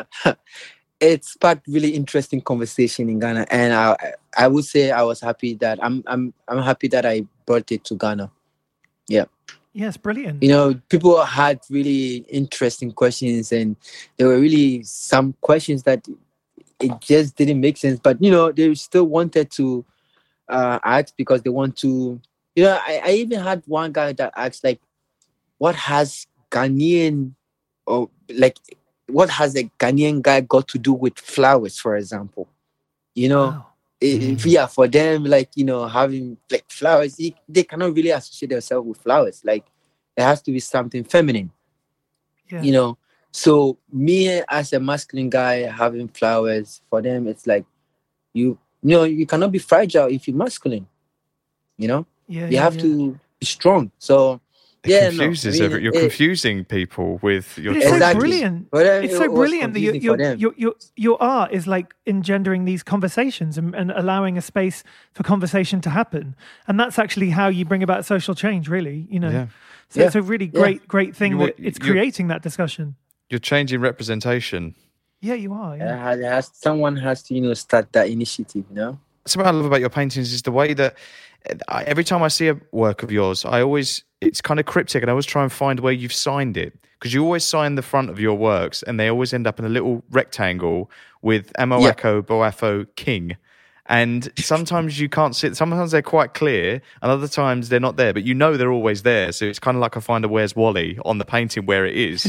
it sparked really interesting conversation in Ghana, and I I would say I was happy that I'm I'm I'm happy that I brought it to Ghana. Yeah. Yes, brilliant. You know, people had really interesting questions, and there were really some questions that it just didn't make sense. But, you know, they still wanted to uh, ask because they want to, you know, I, I even had one guy that asked, like, what has Ghanaian, or like, what has a Ghanaian guy got to do with flowers, for example? You know? Wow. If, yeah, for them, like, you know, having like flowers, they cannot really associate themselves with flowers. Like, it has to be something feminine, yeah. you know. So me as a masculine guy having flowers, for them, it's like, you, you know, you cannot be fragile if you're masculine, you know. Yeah, you yeah, have yeah. to be strong. So. It yeah, confuses no, I mean, every, you're it, confusing people with your it's choices. so brilliant. Well, it's it so was brilliant that your confusing for your, them. your your your art is like engendering these conversations and, and allowing a space for conversation to happen. And that's actually how you bring about social change, really. You know, Yeah. so Yeah. it's a really great Yeah. great thing You- that it's you're- creating that discussion. You're changing representation. Yeah, you are. Yeah. It has, it has, someone has to, you know, start that initiative, you know. That's what I love about your paintings is the way that I, every time I see a work of yours, I always, it's kind of cryptic, and I always try and find where you've signed it, because you always sign the front of your works and they always end up in a little rectangle with Amoako Boafo King. And sometimes you can't see it. Sometimes they're quite clear, and other times they're not there, but you know they're always there. So it's kind of like I find a Where's Wally on the painting where it is.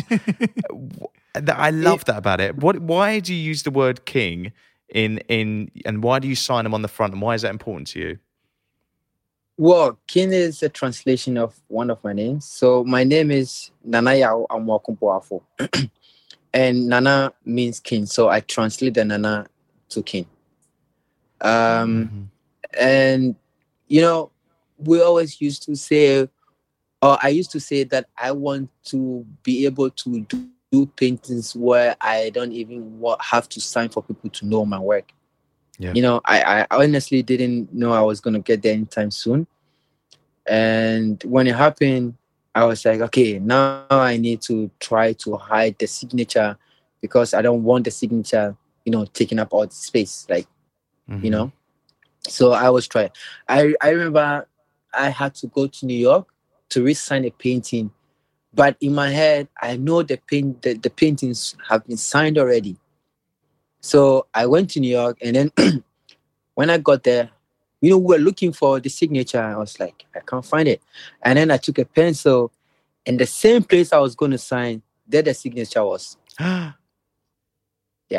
I love that about it. What? Why do you use the word king in in, and why do you sign them on the front, and why is that important to you? Well, King is a translation of one of my names. So my name is Nanaya Amwakumpoafo. And Nana means king. So I translate the Nana to king. Um, mm-hmm. And, you know, we always used to say, or I used to say that I want to be able to do, do paintings where I don't even wa- have to sign for people to know my work. Yeah. You know, I, I honestly didn't know I was going to get there anytime soon. And when it happened, I was like, okay, now I need to try to hide the signature, because I don't want the signature, you know, taking up all the space, like, mm-hmm. you know. So I was trying. I, I remember I had to go to New York to re-sign a painting. But in my head, I know the paint the, the paintings have been signed already. So I went to New York, and then when I got there, you know, we were looking for the signature. I was like, I can't find it. And then I took a pencil, and the same place I was going to sign, there the signature was. Yeah.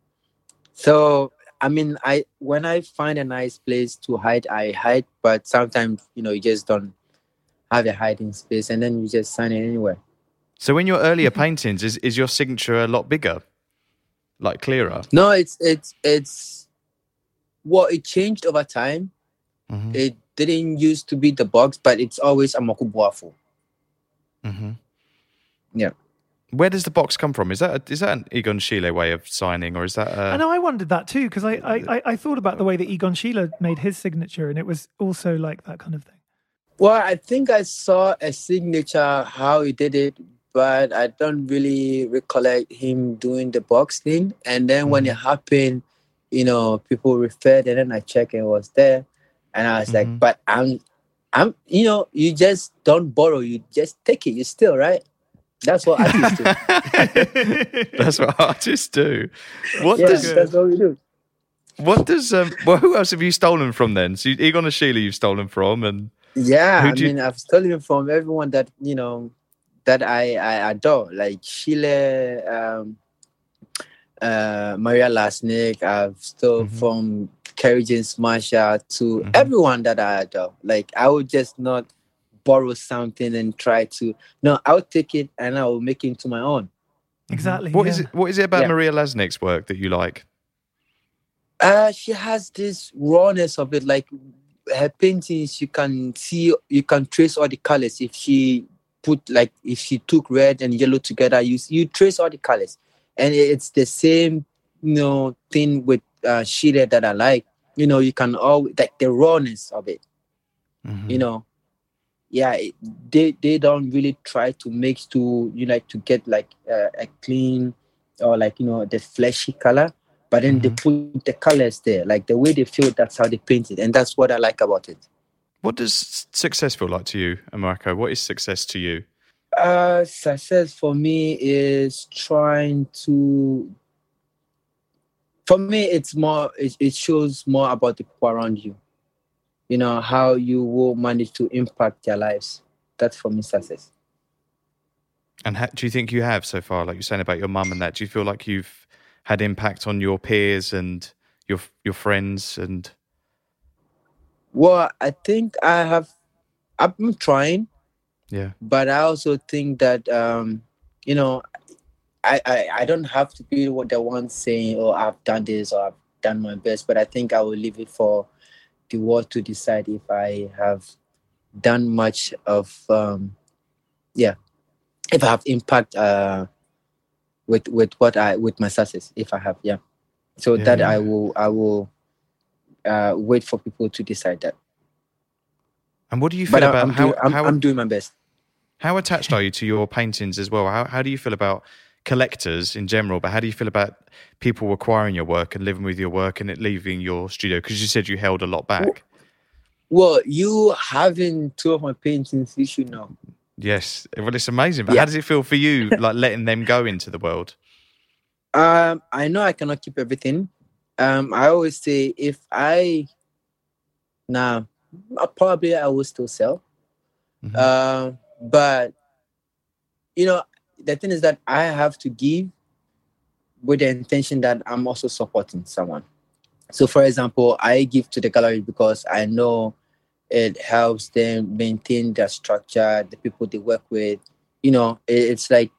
So, I mean, I when I find a nice place to hide, I hide. But sometimes, you know, you just don't have a hiding space, and then you just sign it anywhere. So in your earlier paintings, is, is your signature a lot bigger? Like clearer? No, it's it's it's well, it changed over time. Mm-hmm. It didn't used to be the box, but it's always Amoako Boafo. Mm-hmm. Yeah. Where does the box come from? Is that a, is that an Egon Schiele way of signing, or is that? A... I know I wondered that too, because I, I I thought about the way that Egon Schiele made his signature, and it was also like that kind of thing. Well, I think I saw a signature how he did it, but I don't really recollect him doing the box thing. And then mm-hmm. when it happened, you know, people referred, and then I checked and it was there. And I was mm-hmm. like, but I'm, I'm, you know, you just don't borrow, you just take it, you steal, right? That's what artists do. That's what artists do. What yeah, does, that's what we do. What does, um, well, who else have you stolen from then? So Egon Schiele you've stolen from, and yeah, I you... mean, I've stolen from everyone that, you know, that I, I adore, like Schiele, um, uh, Maria Lasnik. I've stolen mm-hmm. from Kerry James Marshall to mm-hmm. everyone that I adore. Like, I would just not borrow something and try to, no, I'll take it and I will make it into my own. Exactly. What yeah. is it? What is it about yeah. Maria Lasnik's work that you like? Uh, she has this rawness of it. Like, her paintings, you can see, you can trace all the colors. If she put like if she took red and yellow together, you you trace all the colors, and it's the same, you know, thing with uh, Sheila that I like. You know, you can always like the rawness of it. Mm-hmm. You know, yeah, it, they they don't really try to mix to you like to get like uh, a clean or like you know the fleshy color, but then mm-hmm. they put the colors there, like the way they feel. That's how they paint it, and that's what I like about it. What does success feel like to you, Marco? What is success to you? Uh, success for me is trying to. For me, it's more. It, it shows more about the people around you. You know how you will manage to impact their lives. That's for me success. And how, do you think you have so far? Like you're saying about your mum and that. Do you feel like you've had impact on your peers and your your friends and? Well, I think I have. I'm trying. Yeah. But I also think that um, you know, I, I I don't have to be what the one saying, "Oh, I've done this" or "I've done my best." But I think I will leave it for the world to decide if I have done much of, um, yeah, if I have impact uh, with with what I with my success. If I have, yeah. So yeah, that yeah. I will I will. Uh, wait for people to decide that. And what do you feel but about I'm, how, doing, I'm, how I'm doing my best? How attached are you to your paintings as well? How how do you feel about collectors in general? But how do you feel about people acquiring your work and living with your work and it leaving your studio? Because you said you held a lot back. Well, you having two of my paintings, you should know. Yes, well, it's amazing. But yeah. how does it feel for you, like letting them go into the world? Um, I know I cannot keep everything. Um, I always say if I, nah, probably I will still sell. Mm-hmm. Uh, but, you know, the thing is that I have to give with the intention that I'm also supporting someone. So, for example, I give to the gallery because I know it helps them maintain their structure, the people they work with. You know, it's like,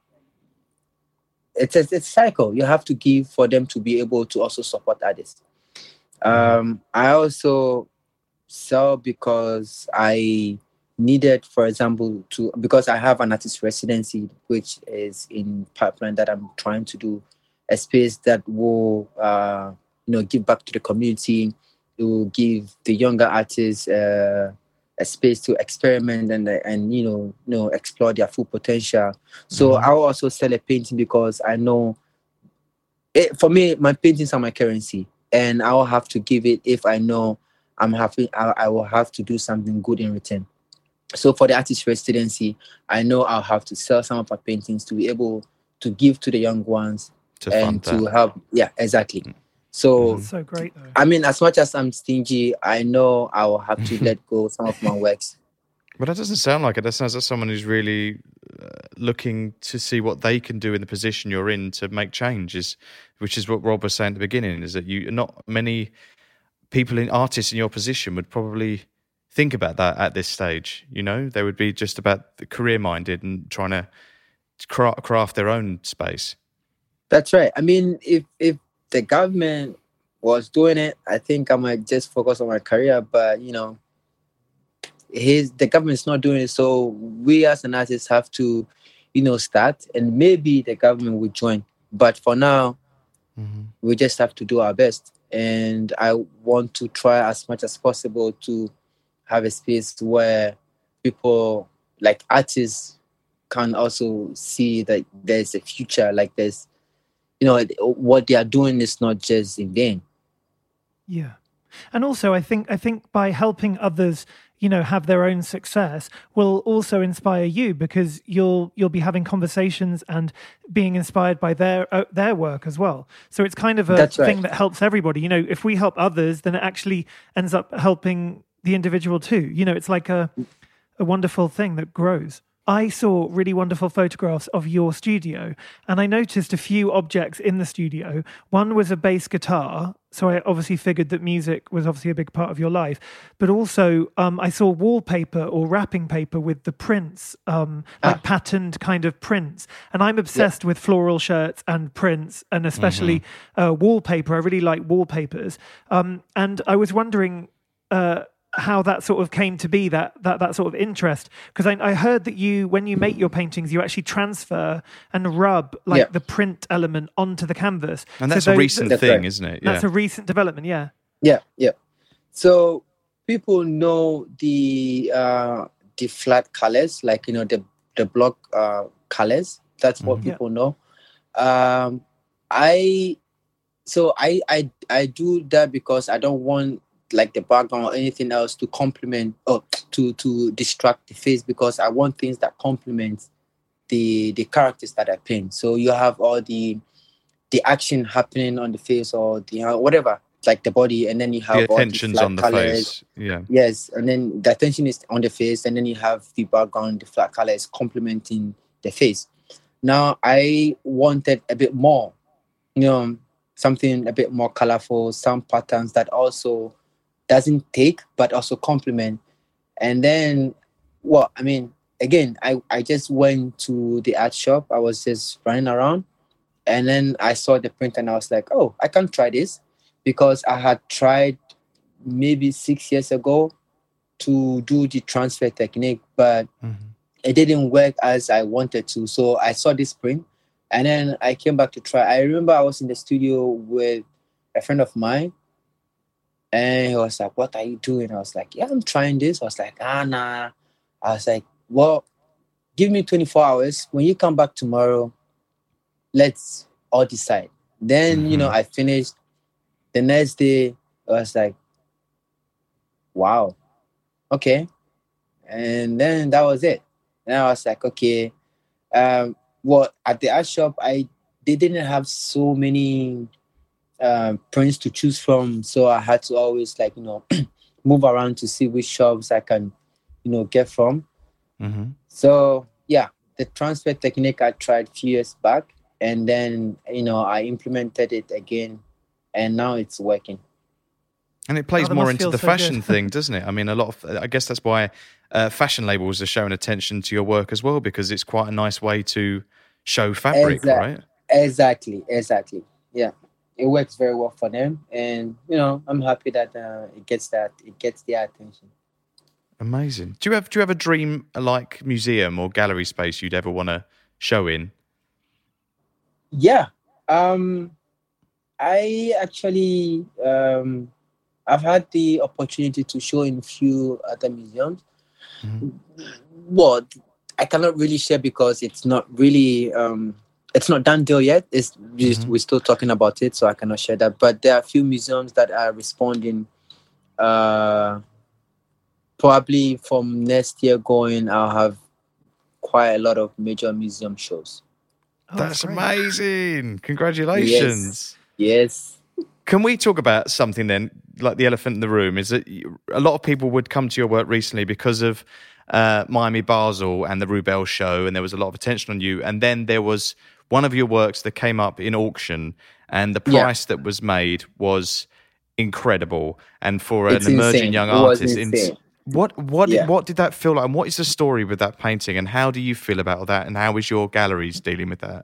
It's a, it's a cycle. You have to give for them to be able to also support others. Um, I also sell because I needed, for example, to because I have an artist residency, which is in pipeline that I'm trying to do, a space that will, uh, you know, give back to the community. It will give the younger artists uh, a space to experiment and and you know, you know, explore their full potential. So mm-hmm. I'll also sell a painting because I know, it, for me, my paintings are my currency, and I'll have to give it if I know I'm happy. I, I will have to do something good in return. So for the artist residency, I know I'll have to sell some of my paintings to be able to give to the young ones to and to that. help. Yeah, exactly. So, That's so great, though. I mean, as much as I'm stingy, I know I will have to let go some of my works. But that doesn't sound like it. That sounds like someone who's really uh, looking to see what they can do in the position you're in to make changes, which is what Rob was saying at the beginning, is that you not many people in artists in your position would probably think about that at this stage. You know, they would be just about the career-minded and trying to craft their own space. That's right. I mean, if if the government was doing it, I think I might just focus on my career. But, you know, his the government's not doing it. So we as an artist have to, you know, start. And maybe the government will join. But for now, mm-hmm. we just have to do our best. And I want to try as much as possible to have a space where people, like artists, can also see that there's a future, like there's, you know, what they are doing is not just in vain. Yeah. And also, I think I think by helping others, you know, have their own success will also inspire you, because you'll you'll be having conversations and being inspired by their uh, their work as well. So it's kind of a That's thing right. that helps everybody. You know, if we help others, then it actually ends up helping the individual too. You know, it's like a a wonderful thing that grows. I saw really wonderful photographs of your studio, and I noticed a few objects in the studio. One was a bass guitar, so I obviously figured that music was obviously a big part of your life. But also, um, I saw wallpaper or wrapping paper with the prints, um, like ah. patterned kind of prints. And I'm obsessed yeah. with floral shirts and prints, and especially mm-hmm. uh, wallpaper. I really like wallpapers. Um, and I was wondering... Uh, how that sort of came to be, that that that sort of interest, because I, I heard that you, when you make your paintings, you actually transfer and rub like Yeah. the print element onto the canvas, And that's So a those- recent That's thing, right. isn't it? Yeah. That's a recent development, yeah. Yeah, yeah. So people know the uh, the flat colors, like you know the the block uh, colors. That's what Mhm. Yeah. people know. Um, I so I I I do that because I don't want like the background or anything else to complement or to to distract the face, because I want things that complement the the characters that I paint. So you have all the the action happening on the face, or the uh, whatever, like the body, and then you have The all the attention's flat on the colors. face. Yeah. Yes, and then the attention is on the face, and then you have the background, the flat color is complementing the face. Now I wanted a bit more, you know, something a bit more colorful, some patterns that also doesn't take but also complement. And then, well, I mean, again, I, I just went to the art shop. I was just running around, and then I saw the print and I was like, oh, I can try this, because I had tried maybe six years ago to do the transfer technique, but Mhm. it didn't work as I wanted to. So I saw this print, and then I came back to try. I remember I was in the studio with a friend of mine, and he was like, what are you doing? I was like, yeah, I'm trying this. I was like, ah, nah. I was like, well, give me twenty-four hours. When you come back tomorrow, let's all decide. Then, you know, Mhm. I finished. The next day, I was like, wow, okay. And then that was it. And I was like, okay. Um, well, at the art shop, I they didn't have so many um, prints to choose from, so I had to always like you know move around to see which shops I can, you know, get from. Mhm. So yeah, the transfer technique I tried a few years back, and then you know I implemented it again, and now it's working. And it plays Oh, that more must into feel the so fashion good. thing, doesn't it? I mean, a lot of, I guess that's why uh, fashion labels are showing attention to your work as well, because it's quite a nice way to show fabric, Exact- right? Exactly, exactly. Yeah, it works very well for them, and you know I'm happy that uh, it gets that it gets their attention. Amazing. Do you have do you have a dream like museum or gallery space you'd ever want to show in? Yeah, um, I actually um, I've had the opportunity to show in a few other museums. Mhm. Well, I cannot really share because it's not really um, it's not done deal yet. It's just, Mhm. we're still talking about it, so I cannot share that. But there are a few museums that are responding. Uh, probably from next year going, I'll have quite a lot of major museum shows. Oh, That's great. amazing. Congratulations. Yes. Can we talk about something then, like the elephant in the room? Is that you- a lot of people would come to your work recently because of uh, Miami Basel and the Rubel show, and there was a lot of attention on you. And then there was one of your works that came up in auction, and the Yeah. price that was made was incredible. And for an It's emerging insane. young It was artist, ins- insane. what what Yeah. did, what did that feel like? And what is the story with that painting? And how do you feel about that? And how is your galleries dealing with that?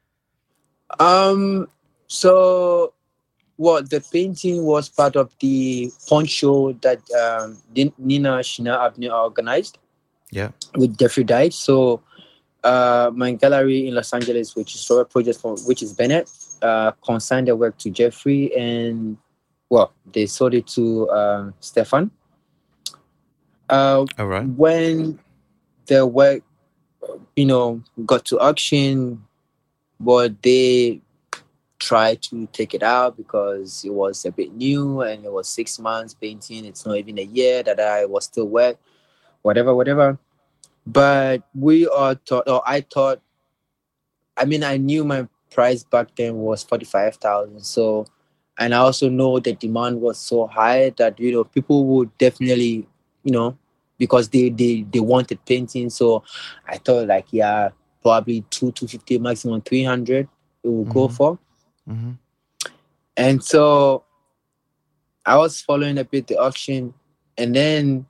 Um. So, well, the painting was part of the punch show that um, Din- Nina Shina Abney organized Yeah. with Jeffrey Dyche. So, uh, my gallery in Los Angeles, which is Robert Project, for, which is Bennett, uh, consigned the work to Jeffrey, and well, they sold it to um, Stefan. Uh, All right. when the work, you know, got to auction, but they tried to take it out because it was a bit new and it was six months painting. It's not even a year that I was still wet, whatever, whatever. But we all thought, or I thought, I mean, I knew my price back then was forty-five thousand. So, and I also know the demand was so high that, you know, people would definitely, you know, because they, they, they wanted painting. So I thought like, yeah, probably two, two fifty, maximum three hundred it will go Mhm. for. Mm-hmm. And so I was following a bit the auction, and then,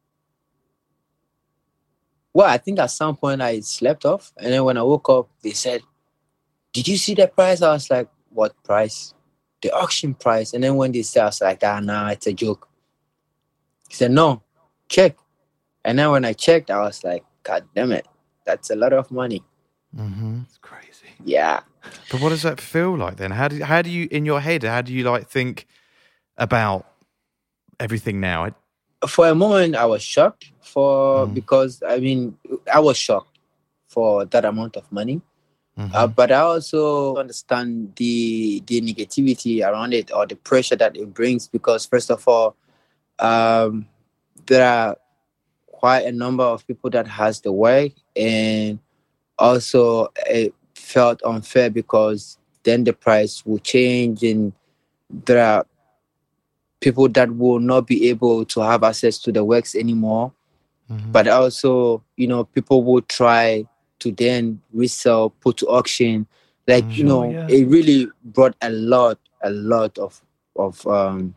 well, I think at some point I slept off. And then when I woke up, they said, did you see the price? I was like, what price? The auction price. And then when they said, I was like, ah, nah, it's a joke. He said, no, check. And then when I checked, I was like, God damn it, that's a lot of money. Mm-hmm. It's crazy. Yeah. But what does that feel like then? How do how do you in your head? How do you like think about everything now? For a moment, I was shocked for Mm. because I mean I was shocked for that amount of money. Mm-hmm. Uh, but I also understand the the negativity around it or the pressure that it brings because first of all, um, there are quite a number of people that has the work, and also it felt unfair because then the price will change and there are people that will not be able to have access to the works anymore. Mm-hmm. But also, you know, people will try to then resell, put to auction. Like, Mm. you Sure, know, yeah. it really brought a lot, a lot of, of um,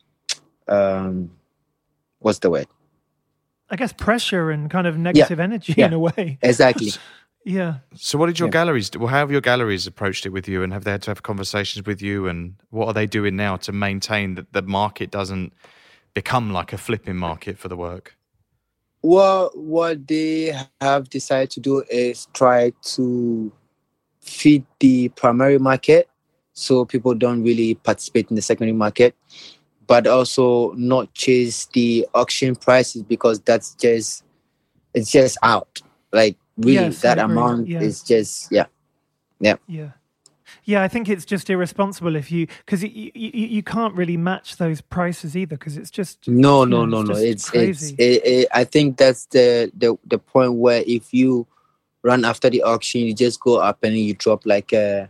um, what's the word? I guess pressure and kind of negative energy yeah. in a way. Exactly. Yeah. So what did your Yeah. galleries do? Well, how have your galleries approached it with you, and have they had to have conversations with you, and what are they doing now to maintain that the market doesn't become like a flipping market for the work? Well, what they have decided to do is try to feed the primary market so people don't really participate in the secondary market, but also not chase the auction prices because that's just, it's just out. Like, really, Yes, I that agree. amount Yeah. is just, yeah. Yeah. Yeah. Yeah, I think it's just irresponsible if you, because you, you, you can't really match those prices either because it's just. No, you no, know, no, no. just It's, it's, crazy. it, it, I think that's the, the, the point where if you run after the auction, you just go up and you drop like a,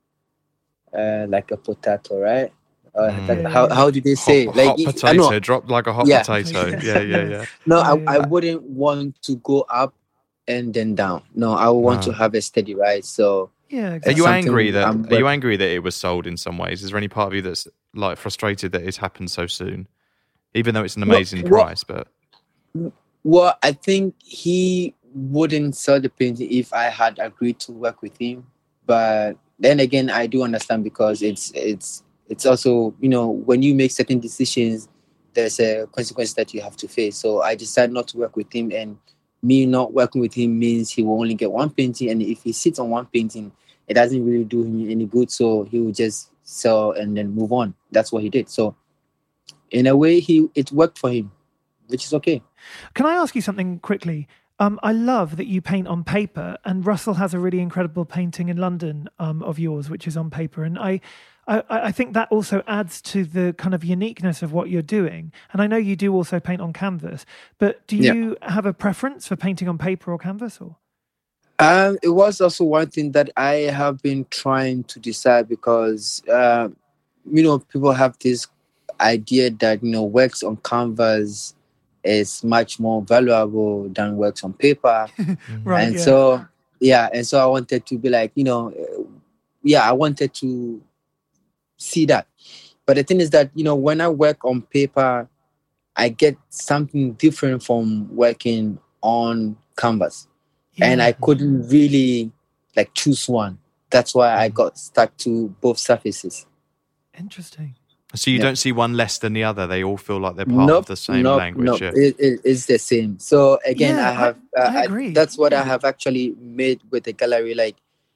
uh, like a potato, right? Uh, Mm. that- Yeah, how yeah. how did they say? Hot, like hot it- I potato, know. dropped like a hot Yeah. potato. Potato. Yeah, yeah, Yeah. yeah. No, Yeah, I, yeah. I wouldn't want to go up and then down. No, I would want No. to have a steady rise. So Yeah, Are exactly. you something angry that I'm are you working- angry that it was sold in some ways? Is there any part of you that's like frustrated that it's happened so soon, even though it's an Well- amazing well- price? But Well, I think he wouldn't sell the painting if I had agreed to work with him. But then again, I do understand because it's it's it's also, you know, when you make certain decisions, there's a consequence that you have to face. So I decided not to work with him, and me not working with him means he will only get one painting, and if he sits on one painting, it doesn't really do him any good. So he will just sell and then move on. That's what he did. So in a way, he it worked for him, which is okay. Can I ask you something quickly? Um, I love that you paint on paper, and Russell has a really incredible painting in London um, of yours, which is on paper. And I, I, I think that also adds to the kind of uniqueness of what you're doing. And I know you do also paint on canvas, but do Yeah. you have a preference for painting on paper or canvas? Or Um, it was also one thing that I have been trying to decide because, uh, you know, people have this idea that, you know, works on canvas is much more valuable than works on paper. right? and yeah. so, yeah, and so I wanted to be like, you know, uh, yeah, I wanted to see that. But the thing is that, you know, when I work on paper, I get something different from working on canvas. And Yeah. I couldn't really like choose one. That's why I got stuck to both surfaces. Interesting. so you Yeah. don't see one less than the other. They all feel like they're part Nope, of the same nope, language. nope. Yeah. It, it, it's the same. So again, Yeah, I have. I- uh, I agree. that's what Yeah. I have actually made with the gallery. Like,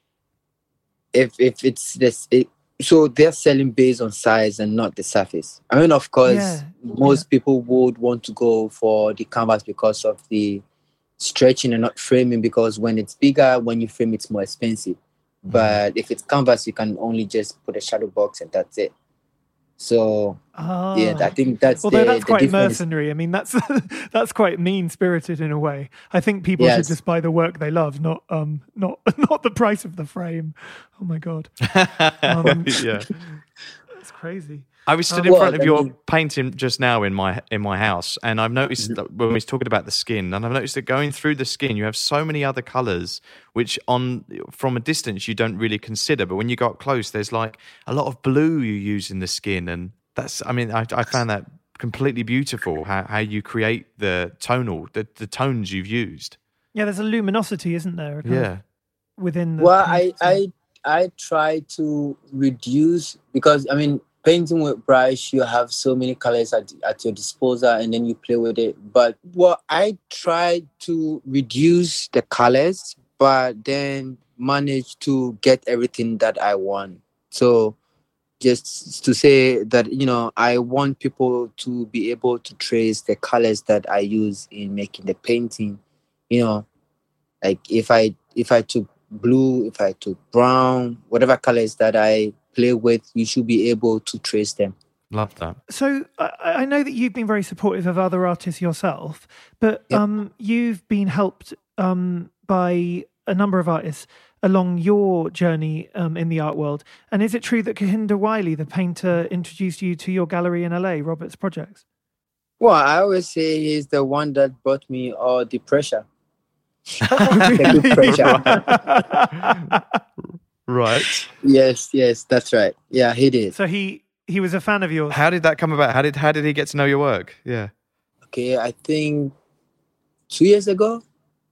if if it's this, it, so they're selling based on size and not the surface. I mean, of course, Yeah, most people would want to go for the canvas because of the stretching and not framing. Because when it's bigger, when you frame, it's more expensive. But if it's canvas, you can only just put a shadow box and that's it. So Ah. yeah, I think that's Although the, that's the quite difference. mercenary. I mean, that's that's quite mean spirited in a way. I think people should Yes. just buy the work they love, not um, not not the price of the frame. Oh my god, Um, yeah. that's crazy. I was stood Um, in Well, front of I your mean- painting just now in my in my house, and I've noticed Mm-hmm. that when we was talking about the skin, and I've noticed that going through the skin, you have so many other colours, which on from a distance you don't really consider, but when you go up close, there's like a lot of blue you use in the skin, and that's, I mean, I, I found that completely beautiful. How how you create the tonal, the, the tones you've used. Yeah, there's a luminosity, isn't there? kind of Yeah. within the. Well, I, paint, so- I I try to reduce because I mean painting with brush, you have so many colors at, at your disposal, and then you play with it. But what I try to reduce the colors, but then manage to get everything that I want. So just to say that, you know, I want people to be able to trace the colors that I use in making the painting. You know, like if I if I took blue, if I took brown, whatever colors that I play with, you should be able to trace them. Love that. So I, I know that you've been very supportive of other artists yourself, but Yep. um, you've been helped um, by a number of artists along your journey um, in the art world. And is it true that Kahinda Wiley, the painter, introduced you to your gallery in L A, Robert's Projects? Well, I always say he's the one that brought me all the pressure. The good pressure. Right. Yes, yes, that's right. Yeah, he did. So he he was a fan of yours. How did that come about? How did how did he get to know your work? Yeah. Okay, I think two years ago,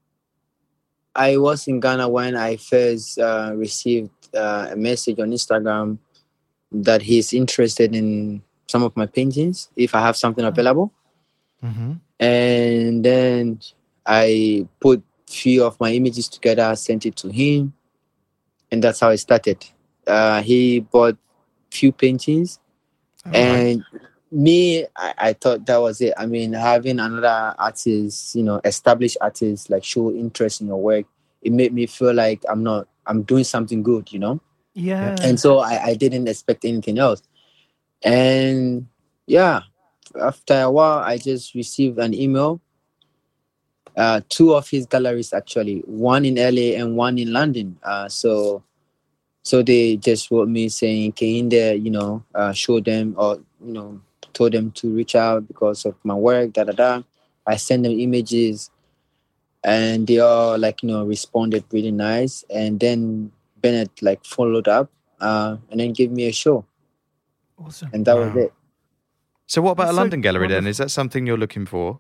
I was in Ghana when I first uh, received uh, a message on Instagram that he's interested in some of my paintings, if I have something available. Mm-hmm. And then I put few of my images together, sent it to him, and that's how it started. Uh, he bought few paintings, Oh, and me, I, I thought that was it. I mean, having another artist, you know, established artist, like show interest in your work, it made me feel like I'm not, I'm doing something good, you know? Yeah. And so I, I didn't expect anything else. And yeah, after a while, I just received an email. Uh, two of his galleries, actually, one in L A and one in London. Uh, so so they just wrote me saying, Kahinda, you know, uh, show them, or, you know, told them to reach out because of my work, da da da. I sent them images, and they all, like, you know, responded really nice. And then Bennett, like, followed up uh, and then gave me a show. Awesome. And that Wow. was it. So what about That's a so London gallery then? wonderful. Is that something you're looking for?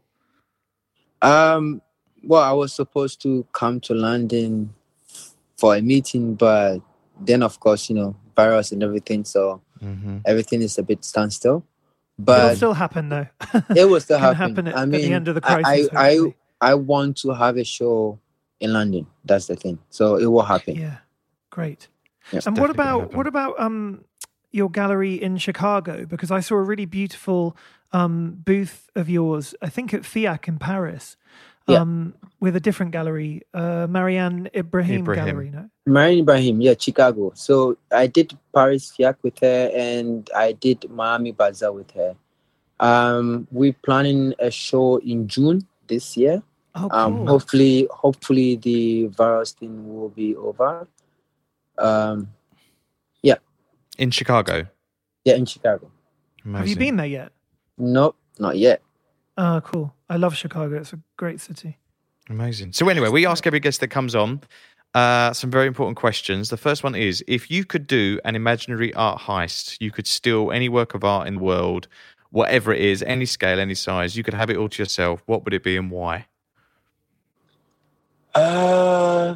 Um, well, I was supposed to come to London for a meeting, but then, of course, you know, virus and everything, so Mm-hmm. everything is a bit standstill. It'll But still happen, though. it will still Can happen. happen at- I at the mean, end of the I, crisis, I, I, hopefully. I want to have a show in London. That's the thing. So it will happen. Yeah, great. Yes, And what definitely gonna about happen. what about um your gallery in Chicago? Because I saw a really beautiful um booth of yours, I think at FIAC in Paris, Yeah. um with a different gallery, uh Marianne Ibrahim, Ibrahim. gallery, no? Marianne Ibrahim, yeah, Chicago. So I did Paris F I A C with her, and I did Miami Bazaar with her. Um, we're planning a show in June this year. Oh, cool. Um, hopefully, hopefully the virus thing will be over. Um, In Chicago. yeah, in Chicago. Amazing. Have you been there yet? Nope, not yet. Oh, cool. I love Chicago. It's a great city. Amazing. So anyway, we ask every guest that comes on uh, some very important questions. The first one is, if you could do an imaginary art heist, you could steal any work of art in the world, whatever it is, any scale, any size, you could have it all to yourself. What would it be and why? Uh,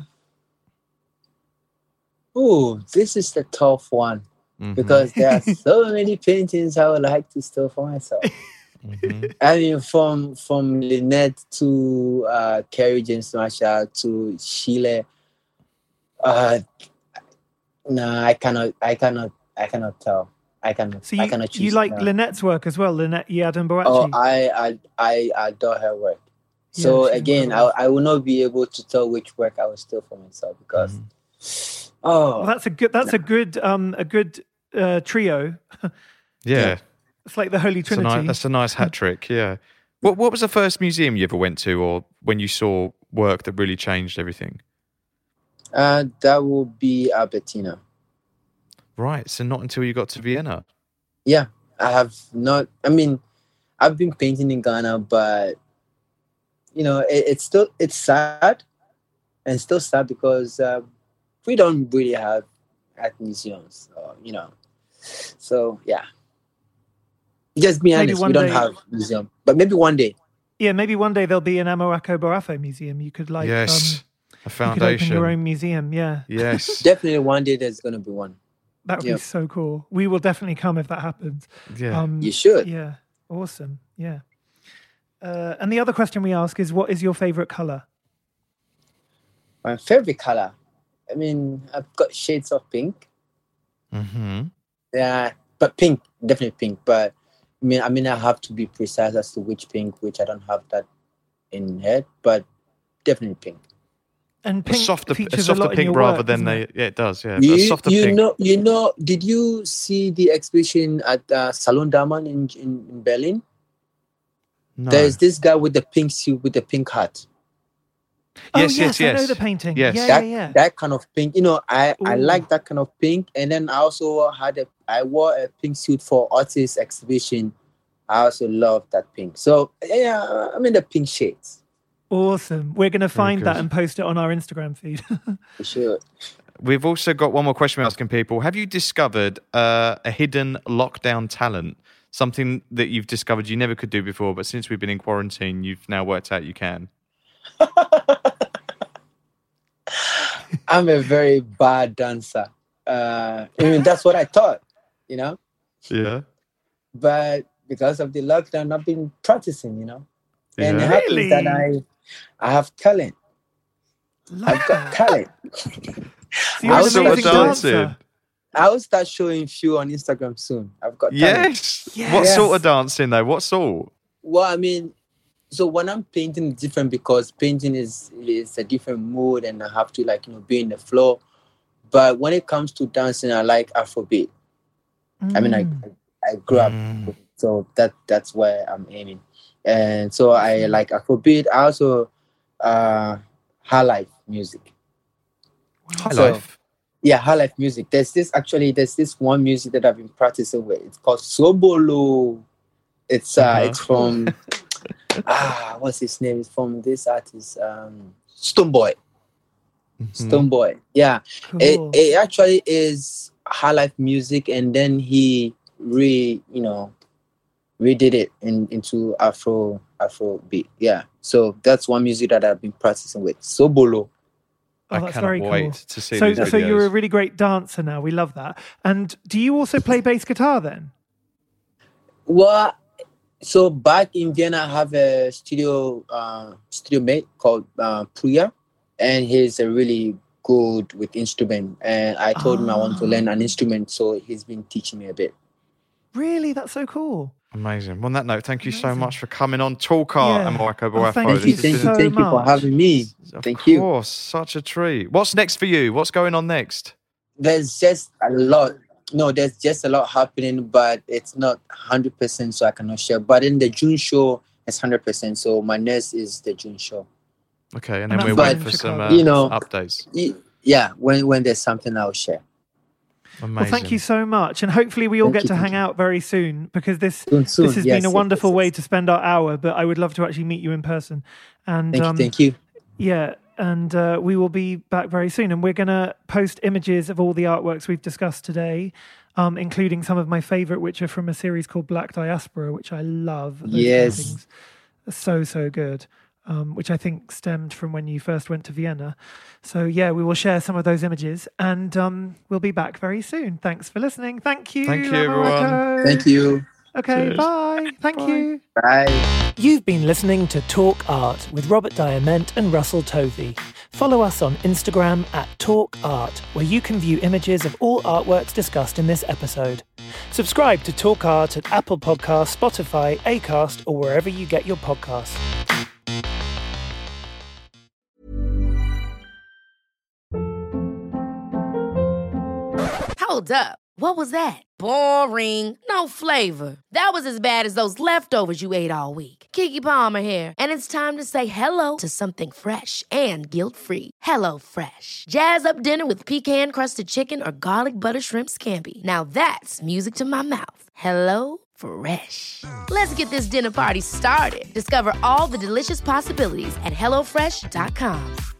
oh, this is the tough one Mhm, because there are so many paintings I would like to steal for myself. mhm. I mean, from from Lynette to uh, Kerry James Marshall to Sheila. Uh, no, I cannot. I cannot. I cannot tell. I cannot. So I you, cannot choose. you like no. Lynette's work as well, Lynette Yadam Boakye? Oh, I, I I adore her work. Yeah, So she's again, I, incredible. I will not be able to tell which work I will steal for myself because. Mm-hmm. Oh, Well, that's a good. That's a good. Um, a good uh, trio. Yeah, It's like the Holy that's a, Trinity. nice, that's a nice hat trick. Yeah. What What was the first museum you ever went to, or when you saw work that really changed everything? uh, that will be Albertina. Right. So not until you got to Vienna. Yeah, I have not. I mean, I've been painting in Ghana, but you know, it, it's still it's sad, and still sad because uh, we don't really have art museums, or, you know. So yeah, just be Maybe honest, one we don't day- have museum, but maybe one day. Yeah, maybe one day there'll be an Amoako Barafo museum. You could like. yes. Um, A you could open foundation. your own museum. Yeah. Yes. Definitely one day there's gonna be one. That would Yep. be so cool. We will definitely come if that happens. Yeah. Um, You should. Yeah. Awesome. Yeah. Uh, and the other question we ask is, what is your favorite color? My favorite color. I mean, I've got shades of pink. Mm-hmm. Yeah, but pink, definitely pink. But I mean, I mean, I have to be precise as to which pink, which I don't have that in head, but definitely pink. And A pink softer, a features softer a lot in pink your rather work, than doesn't they. it? Yeah, it does. Yeah, You, a softer you pink. know, you know. Did you see the exhibition at uh, Salon d'Aman in, in in Berlin? No. There's this guy with the pink suit with the pink hat. Oh, Yes, yes, yes, I know yes. the painting. Yes. Yeah, That yeah, yeah. that kind of pink. You know, I I Ooh. like that kind of pink. And then I also had a I wore a pink suit for artist exhibition. I also love that pink. So yeah, I'm in the pink shades. Awesome. We're going to find good. that and post it on our Instagram feed. For sure. We've also got one more question we're asking people. Have you discovered uh, a hidden lockdown talent? Something that you've discovered you never could do before, but since we've been in quarantine, you've now worked out you can. I'm a very bad dancer. Uh, I mean, that's what I thought, you know. Yeah. But because of the lockdown, I've been practicing, you know. And Yeah. it happens Really? that I, I have talent. I've got talent. So I you're an was sort of amazing dancing. dancer. I will start showing few on Instagram soon. I've got talent. Yes. Yes. What Yes. sort of dancing though? What sort? Well, I mean, so when I'm painting, it's different because painting is is a different mood, and I have to like you know be in the flow. But when it comes to dancing, I like Afrobeat. I mean, I Mm. I grew up, Mm. with, so that that's where I'm aiming, and so I like Afrobeat. I also uh, high life music. High So- life. Yeah, high life music. There's this actually. There's this one music that I've been practicing with. It's called Sobolo. It's uh, Uh-huh. it's from ah, what's his name? It's from this artist, um, Stoneboy. Mhm. Stoneboy. Yeah, it, Cool. it actually is high life music, and then he re you know redid it in, into Afro Afro beat. Yeah, so that's one music that I've been practicing with Sobolo. Oh, I that's cannot very wait cool. to see So, these videos. so you're a really great dancer now. We love that. And do you also play bass guitar then? Well, so back in Vienna, I have a studio uh, studio mate called uh, Puya, and he's a really good with instrument. And I told him I want to Ah. learn an instrument, so he's been teaching me a bit. Really? That's so cool. Amazing. Well, on that note, thank you so Amazing. much for coming on Talk Art Yeah. and Moeko Oh, thank Boafo. you Thank you, This thank has you, so thank you for much. having me. been, Thank of you. course, such a treat. What's next for you? What's going on next? There's just a lot. No, there's just a lot happening, but it's not one hundred percent, so I cannot share. But in the June show, it's one hundred percent. So my next is the June show. Okay, and And then we'll that's wait in for some Chicago. uh, You know- updates. Y- Yeah, when when there's something, I'll share. Amazing. Well, thank you so much. And hopefully we all Thank get you, to thank hang you. out very soon because this Soon, soon. this has Yes, been a yes, wonderful yes, way yes. to spend our hour, but I would love to actually meet you in person. And Thank um, you, thank you. yeah, and uh, we will be back very soon. And we're going to post images of all the artworks we've discussed today, um, including some of my favorite, which are from a series called Black Diaspora, which I love. Those Yes. paintings are so, so good, um, which I think stemmed from when you first went to Vienna. So, yeah, we will share some of those images and um, we'll be back very soon. Thanks for listening. Thank you. Thank you, everyone. Mariko. Thank you. Okay, Cheers. bye. Thank Bye. you. Bye. You've been listening to Talk Art with Robert Diament and Russell Tovey. Follow us on Instagram at Talk Art, where you can view images of all artworks discussed in this episode. Subscribe to Talk Art at Apple Podcasts, Spotify, Acast, or wherever you get your podcasts. Hold up. What was that? Boring. No flavor. That was as bad as those leftovers you ate all week. Keke Palmer here, and it's time to say hello to something fresh and guilt-free. Hello Fresh. Jazz up dinner with pecan-crusted chicken or garlic butter shrimp scampi. Now that's music to my mouth. Hello Fresh. Let's get this dinner party started. Discover all the delicious possibilities at hello fresh dot com.